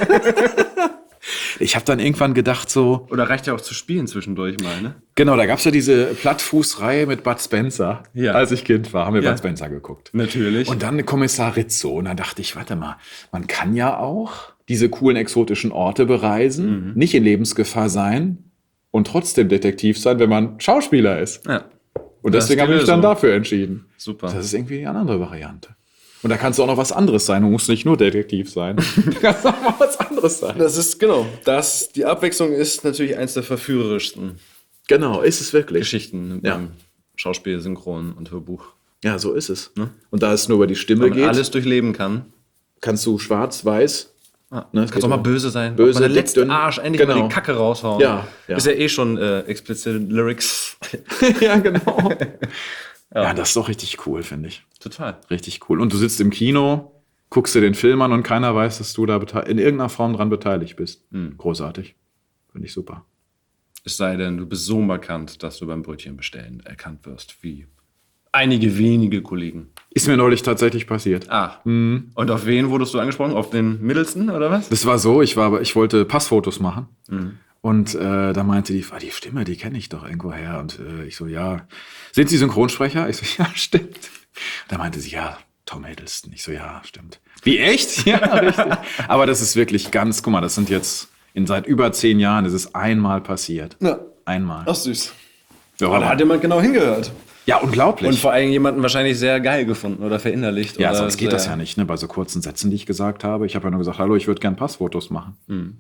Ich habe dann irgendwann gedacht so... Oder reicht ja auch zu spielen zwischendurch mal, ne? Genau, da gab es ja diese Plattfußreihe mit Bud Spencer. Ja. Als ich Kind war, haben wir Ja. Bud Spencer geguckt. Natürlich. Und dann Kommissar Rizzo. Und dann dachte ich, warte mal, man kann ja auch diese coolen exotischen Orte bereisen, Mhm. nicht in Lebensgefahr sein und trotzdem Detektiv sein, wenn man Schauspieler ist. ja, Und Das ist deswegen die habe ich mich dann Lösung. dafür entschieden. super. Das ist irgendwie eine andere Variante. Und da kannst du auch noch was anderes sein. Du musst nicht nur Detektiv sein. Du kannst auch mal was anderes sein. Das ist, genau, das, die Abwechslung ist natürlich eins der verführerischsten Genau, ist es wirklich. Geschichten Ja. beim Schauspiel, Synchron und Hörbuch. Ja, so ist es. Und da es nur über die Stimme Wenn man geht, alles durchleben kann. kannst du schwarz, weiß. Ah, Ne, es kannst geht auch mal um- böse sein. böse, Auch mal der dick, letzte dünn. Arsch, endlich Genau. mal die Kacke raushauen. Ja, ja. Ist ja eh schon äh, explizite Lyrics. Ja, genau. ja. das ist doch richtig cool, finde ich. Total. Richtig cool. Und du sitzt im Kino, guckst dir den Film an und keiner weiß, dass du da bete- in irgendeiner Form dran beteiligt bist. Großartig. Finde ich super. Es sei denn, du bist so markant, dass du beim Brötchen bestellen erkannt wirst, wie einige wenige Kollegen. Ist mir neulich tatsächlich passiert. Ah. Und auf wen wurdest du angesprochen? Auf den Middleton oder was? Das war so, ich, war, ich wollte Passfotos machen. Und äh, da meinte die, ah, die Stimme, die kenne ich doch irgendwo her. Und äh, ich so, ja, sind Sie Synchronsprecher? Ich so, ja, stimmt. Da meinte sie, ja, Tom Hiddleston. Ich so, ja, stimmt. Wie, echt? Ja, richtig. Aber das ist wirklich ganz, guck mal, das sind jetzt in seit über zehn Jahren, das ist einmal passiert. Ja. Einmal. Ach, süß. Ja, Aber da hat jemand genau hingehört. ja, unglaublich. Und vor allem jemanden wahrscheinlich sehr geil gefunden oder verinnerlicht. ja, oder sonst geht das sehr- ja nicht, ne? Bei so kurzen Sätzen, die ich gesagt habe. Ich habe ja nur gesagt, hallo, ich würde gern Passfotos machen.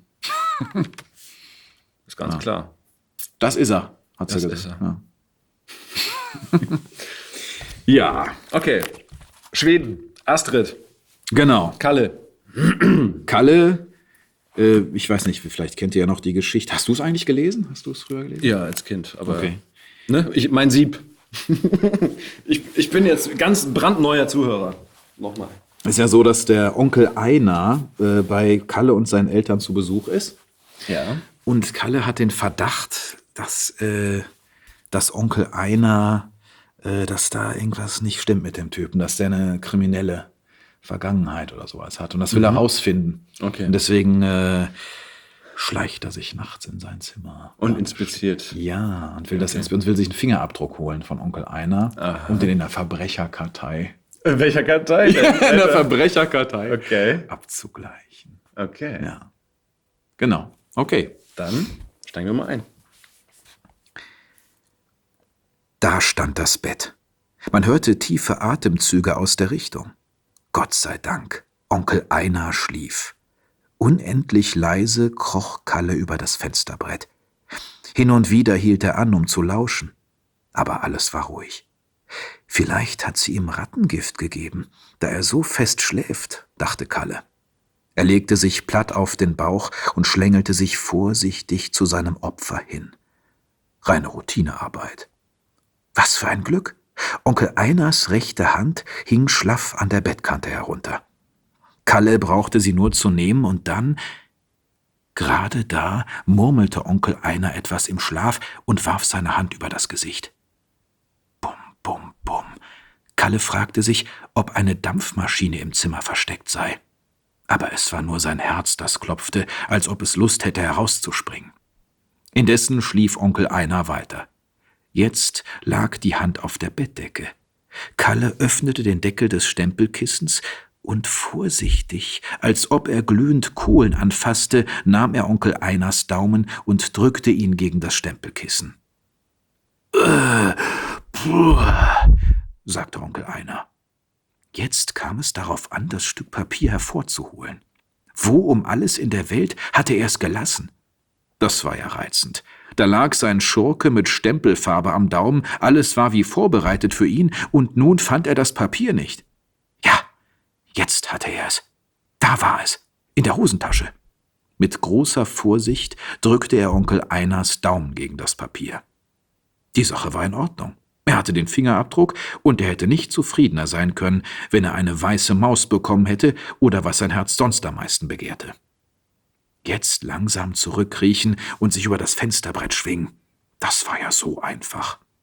Ist ganz klar. Das ist er, hat sie Das gesagt. ist er. Ja. ja, Okay. Schweden. Astrid. genau. Kalle. Kalle, äh, ich weiß nicht, vielleicht kennt ihr ja noch die Geschichte. Hast du es eigentlich gelesen? Hast du es früher gelesen? Ja, als Kind. Aber Okay. ne? ich, mein Sieb. ich, ich bin jetzt ganz brandneuer Zuhörer. Nochmal. Es ist ja so, dass der Onkel Einar äh, bei Kalle und seinen Eltern zu Besuch ist. Ja. Und Kalle hat den Verdacht, dass, äh, dass Onkel Einar, äh, dass da irgendwas nicht stimmt mit dem Typen, dass der eine kriminelle Vergangenheit oder sowas hat. Und das will er rausfinden. Okay. Und deswegen äh, schleicht er sich nachts in sein Zimmer. Und inspiziert. Ja, und will, das, und will sich einen Fingerabdruck holen von Onkel Einar und den in der Verbrecherkartei, In welcher Kartei? in der Verbrecherkartei Okay. abzugleichen. Okay. Ja, genau. Okay. Dann steigen wir mal ein. Da stand das Bett. Man hörte tiefe Atemzüge aus der Richtung. Gott sei Dank, Onkel Einar schlief. Unendlich leise kroch Kalle über das Fensterbrett. Hin und wieder hielt er an, um zu lauschen. Aber alles war ruhig. Vielleicht hat sie ihm Rattengift gegeben, da er so fest schläft, dachte Kalle. Er legte sich platt auf den Bauch und schlängelte sich vorsichtig zu seinem Opfer hin. Reine Routinearbeit. Was für ein Glück! Onkel Einars rechte Hand hing schlaff an der Bettkante herunter. Kalle brauchte sie nur zu nehmen und dann... Gerade da murmelte Onkel Einar etwas im Schlaf und warf seine Hand über das Gesicht. Bum, bum, bum. Kalle fragte sich, ob eine Dampfmaschine im Zimmer versteckt sei. Aber es war nur sein Herz, das klopfte, als ob es Lust hätte, herauszuspringen. Indessen schlief Onkel Einar weiter. Jetzt lag die Hand auf der Bettdecke. Kalle öffnete den Deckel des Stempelkissens und vorsichtig, als ob er glühend Kohlen anfasste, nahm er Onkel Einars Daumen und drückte ihn gegen das Stempelkissen. Äh, puh, sagte Onkel Einar. Jetzt kam es darauf an, das Stück Papier hervorzuholen. Wo um alles in der Welt hatte er es gelassen? Das war ja reizend. Da lag sein Schurke mit Stempelfarbe am Daumen, alles war wie vorbereitet für ihn, und nun fand er das Papier nicht. Ja, jetzt hatte er es. Da war es, in der Hosentasche. Mit großer Vorsicht drückte er Onkel Einars Daumen gegen das Papier. Die Sache war in Ordnung. Er hatte den Fingerabdruck und er hätte nicht zufriedener sein können, wenn er eine weiße Maus bekommen hätte oder was sein Herz sonst am meisten begehrte. Jetzt langsam zurückkriechen und sich über das Fensterbrett schwingen. Das war ja so einfach.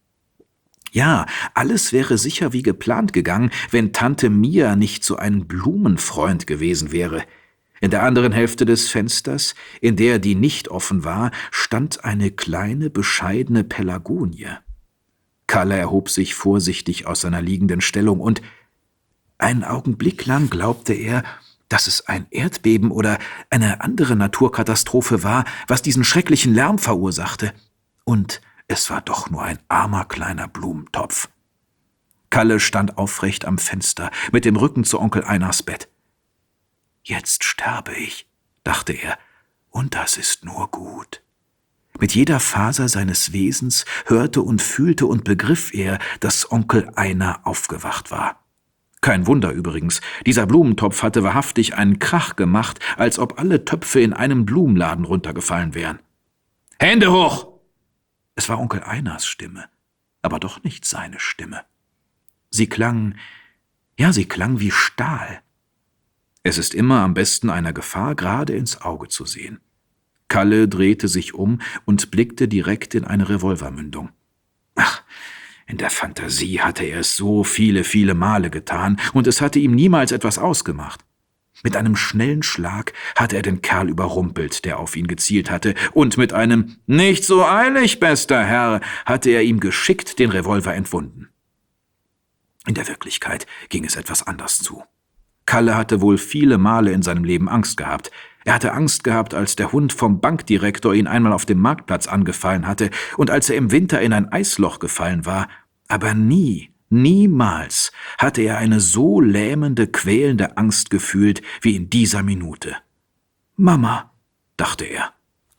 Ja, alles wäre sicher wie geplant gegangen, wenn Tante Mia nicht so ein Blumenfreund gewesen wäre. In der anderen Hälfte des Fensters, in der die nicht offen war, stand eine kleine, bescheidene Pelargonie. Kalle erhob sich vorsichtig aus seiner liegenden Stellung und einen Augenblick lang glaubte er, dass es ein Erdbeben oder eine andere Naturkatastrophe war, was diesen schrecklichen Lärm verursachte. Und es war doch nur ein armer kleiner Blumentopf. Kalle stand aufrecht am Fenster, mit dem Rücken zu Onkel Einars Bett. »Jetzt sterbe ich«, dachte er, »und das ist nur gut.« Mit jeder Faser seines Wesens hörte und fühlte und begriff er, dass Onkel Einar aufgewacht war. Kein Wunder übrigens, dieser Blumentopf hatte wahrhaftig einen Krach gemacht, als ob alle Töpfe in einem Blumenladen runtergefallen wären. »Hände hoch!« Es war Onkel Einars Stimme, aber doch nicht seine Stimme. Sie klang, ja, sie klang wie Stahl. Es ist immer am besten einer Gefahr gerade ins Auge zu sehen. Kalle drehte sich um und blickte direkt in eine Revolvermündung. Ach, in der Fantasie hatte er es so viele, viele Male getan, und es hatte ihm niemals etwas ausgemacht. Mit einem schnellen Schlag hatte er den Kerl überrumpelt, der auf ihn gezielt hatte, und mit einem »Nicht so eilig, bester Herr« hatte er ihm geschickt den Revolver entwunden. In der Wirklichkeit ging es etwas anders zu. Kalle hatte wohl viele Male in seinem Leben Angst gehabt. Er hatte Angst gehabt, als der Hund vom Bankdirektor ihn einmal auf dem Marktplatz angefallen hatte und als er im Winter in ein Eisloch gefallen war. Aber nie, niemals hatte er eine so lähmende, quälende Angst gefühlt wie in dieser Minute. »Mama«, dachte er.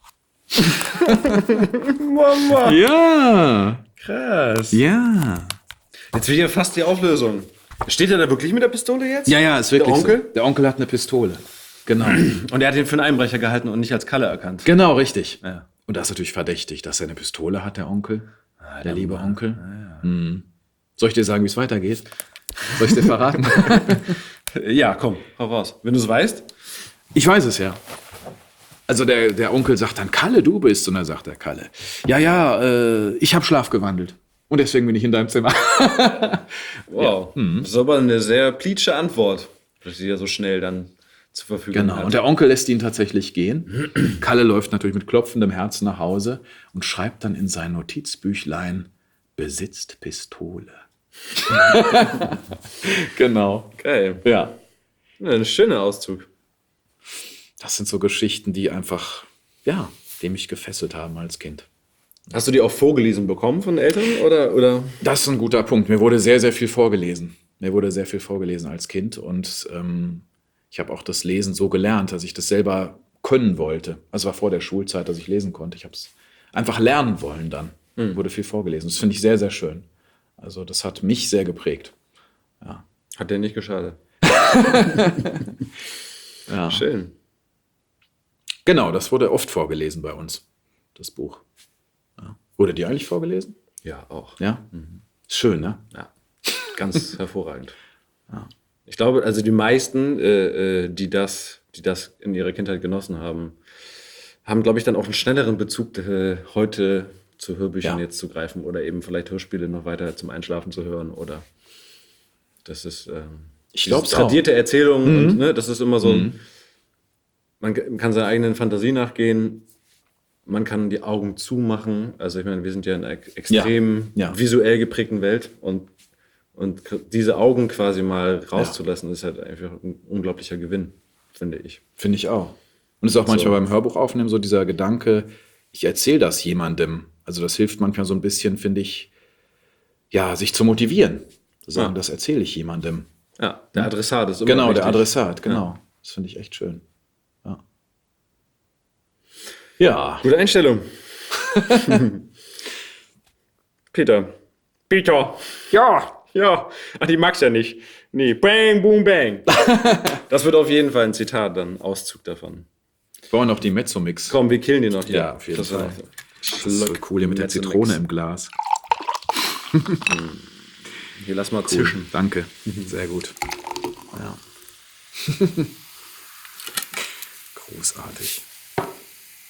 Mama! Ja, Krass. ja. Jetzt will ich ja fast die Auflösung. Steht er da wirklich mit der Pistole jetzt? Ja, ja, ist wirklich Der Onkel? so. Der Onkel hat eine Pistole. Genau. Und er hat ihn für einen Einbrecher gehalten und nicht als Kalle erkannt. Genau, richtig. Ja. Und das ist natürlich verdächtig, dass er eine Pistole hat, der Onkel. Ah, der liebe Onkel. Ah, ja. hm. Soll ich dir sagen, wie es weitergeht? Soll ich dir verraten? Ja, komm, hau raus. Wenn du es weißt. Ich weiß es ja. Also der, der Onkel sagt dann, Kalle, du bist. Und dann sagt der Kalle, ja, ja, äh, ich habe Schlaf gewandelt. Und deswegen bin ich in deinem Zimmer. Wow. Ja. Mhm. Das ist aber eine sehr plitsche Antwort, dass sie ja so schnell dann zur Verfügung Genau. hat. Und der Onkel lässt ihn tatsächlich gehen. Kalle läuft natürlich mit klopfendem Herzen nach Hause und schreibt dann in sein Notizbüchlein, besitzt Pistole. Genau. Geil. Ja. Ja, ein schöner Auszug. Das sind so Geschichten, die einfach, ja, die mich gefesselt haben als Kind. Hast du die auch vorgelesen bekommen von Eltern? Oder, oder? Das ist ein guter Punkt. Mir wurde sehr, sehr viel vorgelesen. Mir wurde sehr viel vorgelesen als Kind. Und ähm, ich habe auch das Lesen so gelernt, dass ich das selber können wollte. Also war vor der Schulzeit, dass ich lesen konnte. Ich habe es einfach lernen wollen dann. Mhm. Wurde viel vorgelesen. Das finde ich sehr, sehr schön. Also das hat mich sehr geprägt. Ja. Hat dir nicht geschadet. Ja. Schön. Genau, das wurde oft vorgelesen bei uns, das Buch. Ja. Wurde dir eigentlich vorgelesen? Ja, auch. Ja? Mhm. Schön, ne? Ja, ganz hervorragend. Ja. Ich glaube, also die meisten, äh, die, das, die das in ihrer Kindheit genossen haben, haben, glaube ich, dann auch einen schnelleren Bezug äh, heute zu Hörbüchern Ja. jetzt zu greifen oder eben vielleicht Hörspiele noch weiter zum Einschlafen zu hören oder das ist ähm, Ich diese glaub's tradierte Erzählung Mhm. und ne, das ist immer so ein, Mhm. man kann seiner eigenen Fantasie nachgehen, man kann die Augen zumachen, also ich meine, wir sind ja in einer ex- extrem Ja. Ja. visuell geprägten Welt und, und k- diese Augen quasi mal rauszulassen, ist halt einfach ein unglaublicher Gewinn, finde ich. Finde ich auch. Und es ist auch manchmal So. beim Hörbuch aufnehmen so dieser Gedanke, ich erzähle das jemandem. Also das hilft manchmal so ein bisschen, finde ich, ja, sich zu motivieren. Zu sagen, Ja. das erzähle ich jemandem. Ja, der Adressat ist immer Genau, wichtig. der Adressat, genau. Das finde ich echt schön. Ja. Ja. Gute Einstellung. Peter. Peter. Ja, ja. Ach, die mag's ja nicht. Nee, bang, boom, bang. Das wird auf jeden Fall ein Zitat, dann Auszug davon. Wollen wir noch die Mezzomix? Komm, wir killen die noch hier. Ja, auf jeden Das Fall. war- Das ist so cool hier mit der Mezzomix. Zitrone im Glas. Hier, lass mal Cool. zischen. Danke. Sehr gut. Ja. Großartig.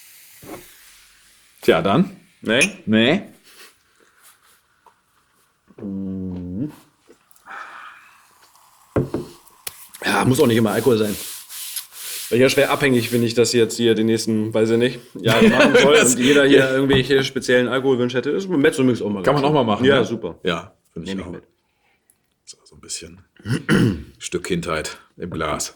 Tja, dann. Nee? Nee. Ja, muss auch nicht immer Alkohol sein. Weil ich ja schwer abhängig, wenn ich das jetzt hier die nächsten, weiß ich nicht, Jahre machen soll und jeder hier ja. irgendwelche speziellen Alkoholwünsche hätte. Das ist mit Mezzomix auch mal. Kann man auch mal machen. Ja, ne? super. Ja, finde ich Nehme auch. ich mit. So, so ein bisschen Stück Kindheit im Glas.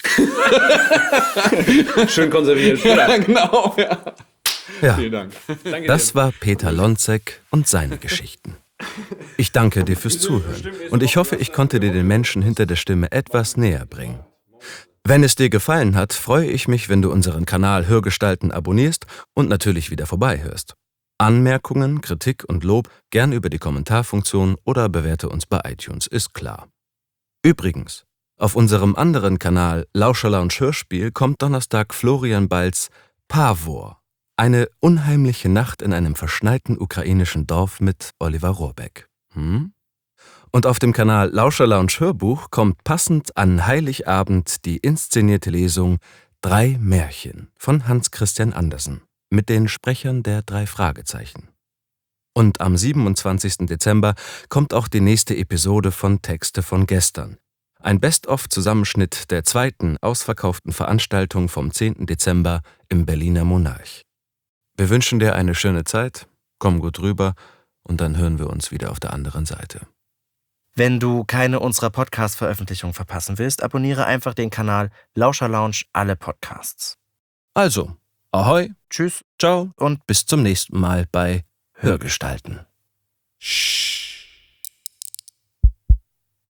Schön konserviert. Ja, genau. Ja. Ja, Vielen Dank. Danke das war Peter Lonzek und seine Geschichten. Ich danke dir fürs Zuhören und ich hoffe, ich konnte dir den Menschen hinter der Stimme etwas näher bringen. Wenn es dir gefallen hat, freue ich mich, wenn du unseren Kanal Hörgestalten abonnierst und natürlich wieder vorbeihörst. Anmerkungen, Kritik und Lob gern über die Kommentarfunktion oder bewerte uns bei iTunes, ist klar. Übrigens, auf unserem anderen Kanal Lauscherlounge Hörspiel kommt Donnerstag Florian Balz Pavor, eine unheimliche Nacht in einem verschneiten ukrainischen Dorf mit Oliver Rohrbeck. Hm? Und auf dem Kanal Lauscherlounge Hörbuch kommt passend an Heiligabend die inszenierte Lesung Drei Märchen von Hans Christian Andersen mit den Sprechern der drei Fragezeichen. Und am siebenundzwanzigsten Dezember kommt auch die nächste Episode von Texte von gestern. Ein Best-of-Zusammenschnitt der zweiten ausverkauften Veranstaltung vom zehnten Dezember im Berliner Monarch. Wir wünschen dir eine schöne Zeit, komm gut rüber und dann hören wir uns wieder auf der anderen Seite. Wenn du keine unserer Podcast-Veröffentlichungen verpassen willst, abonniere einfach den Kanal Lauscherlounge alle Podcasts. Also, ahoi, Tschüss ciao und bis zum nächsten Mal bei Hörgestalten. Sch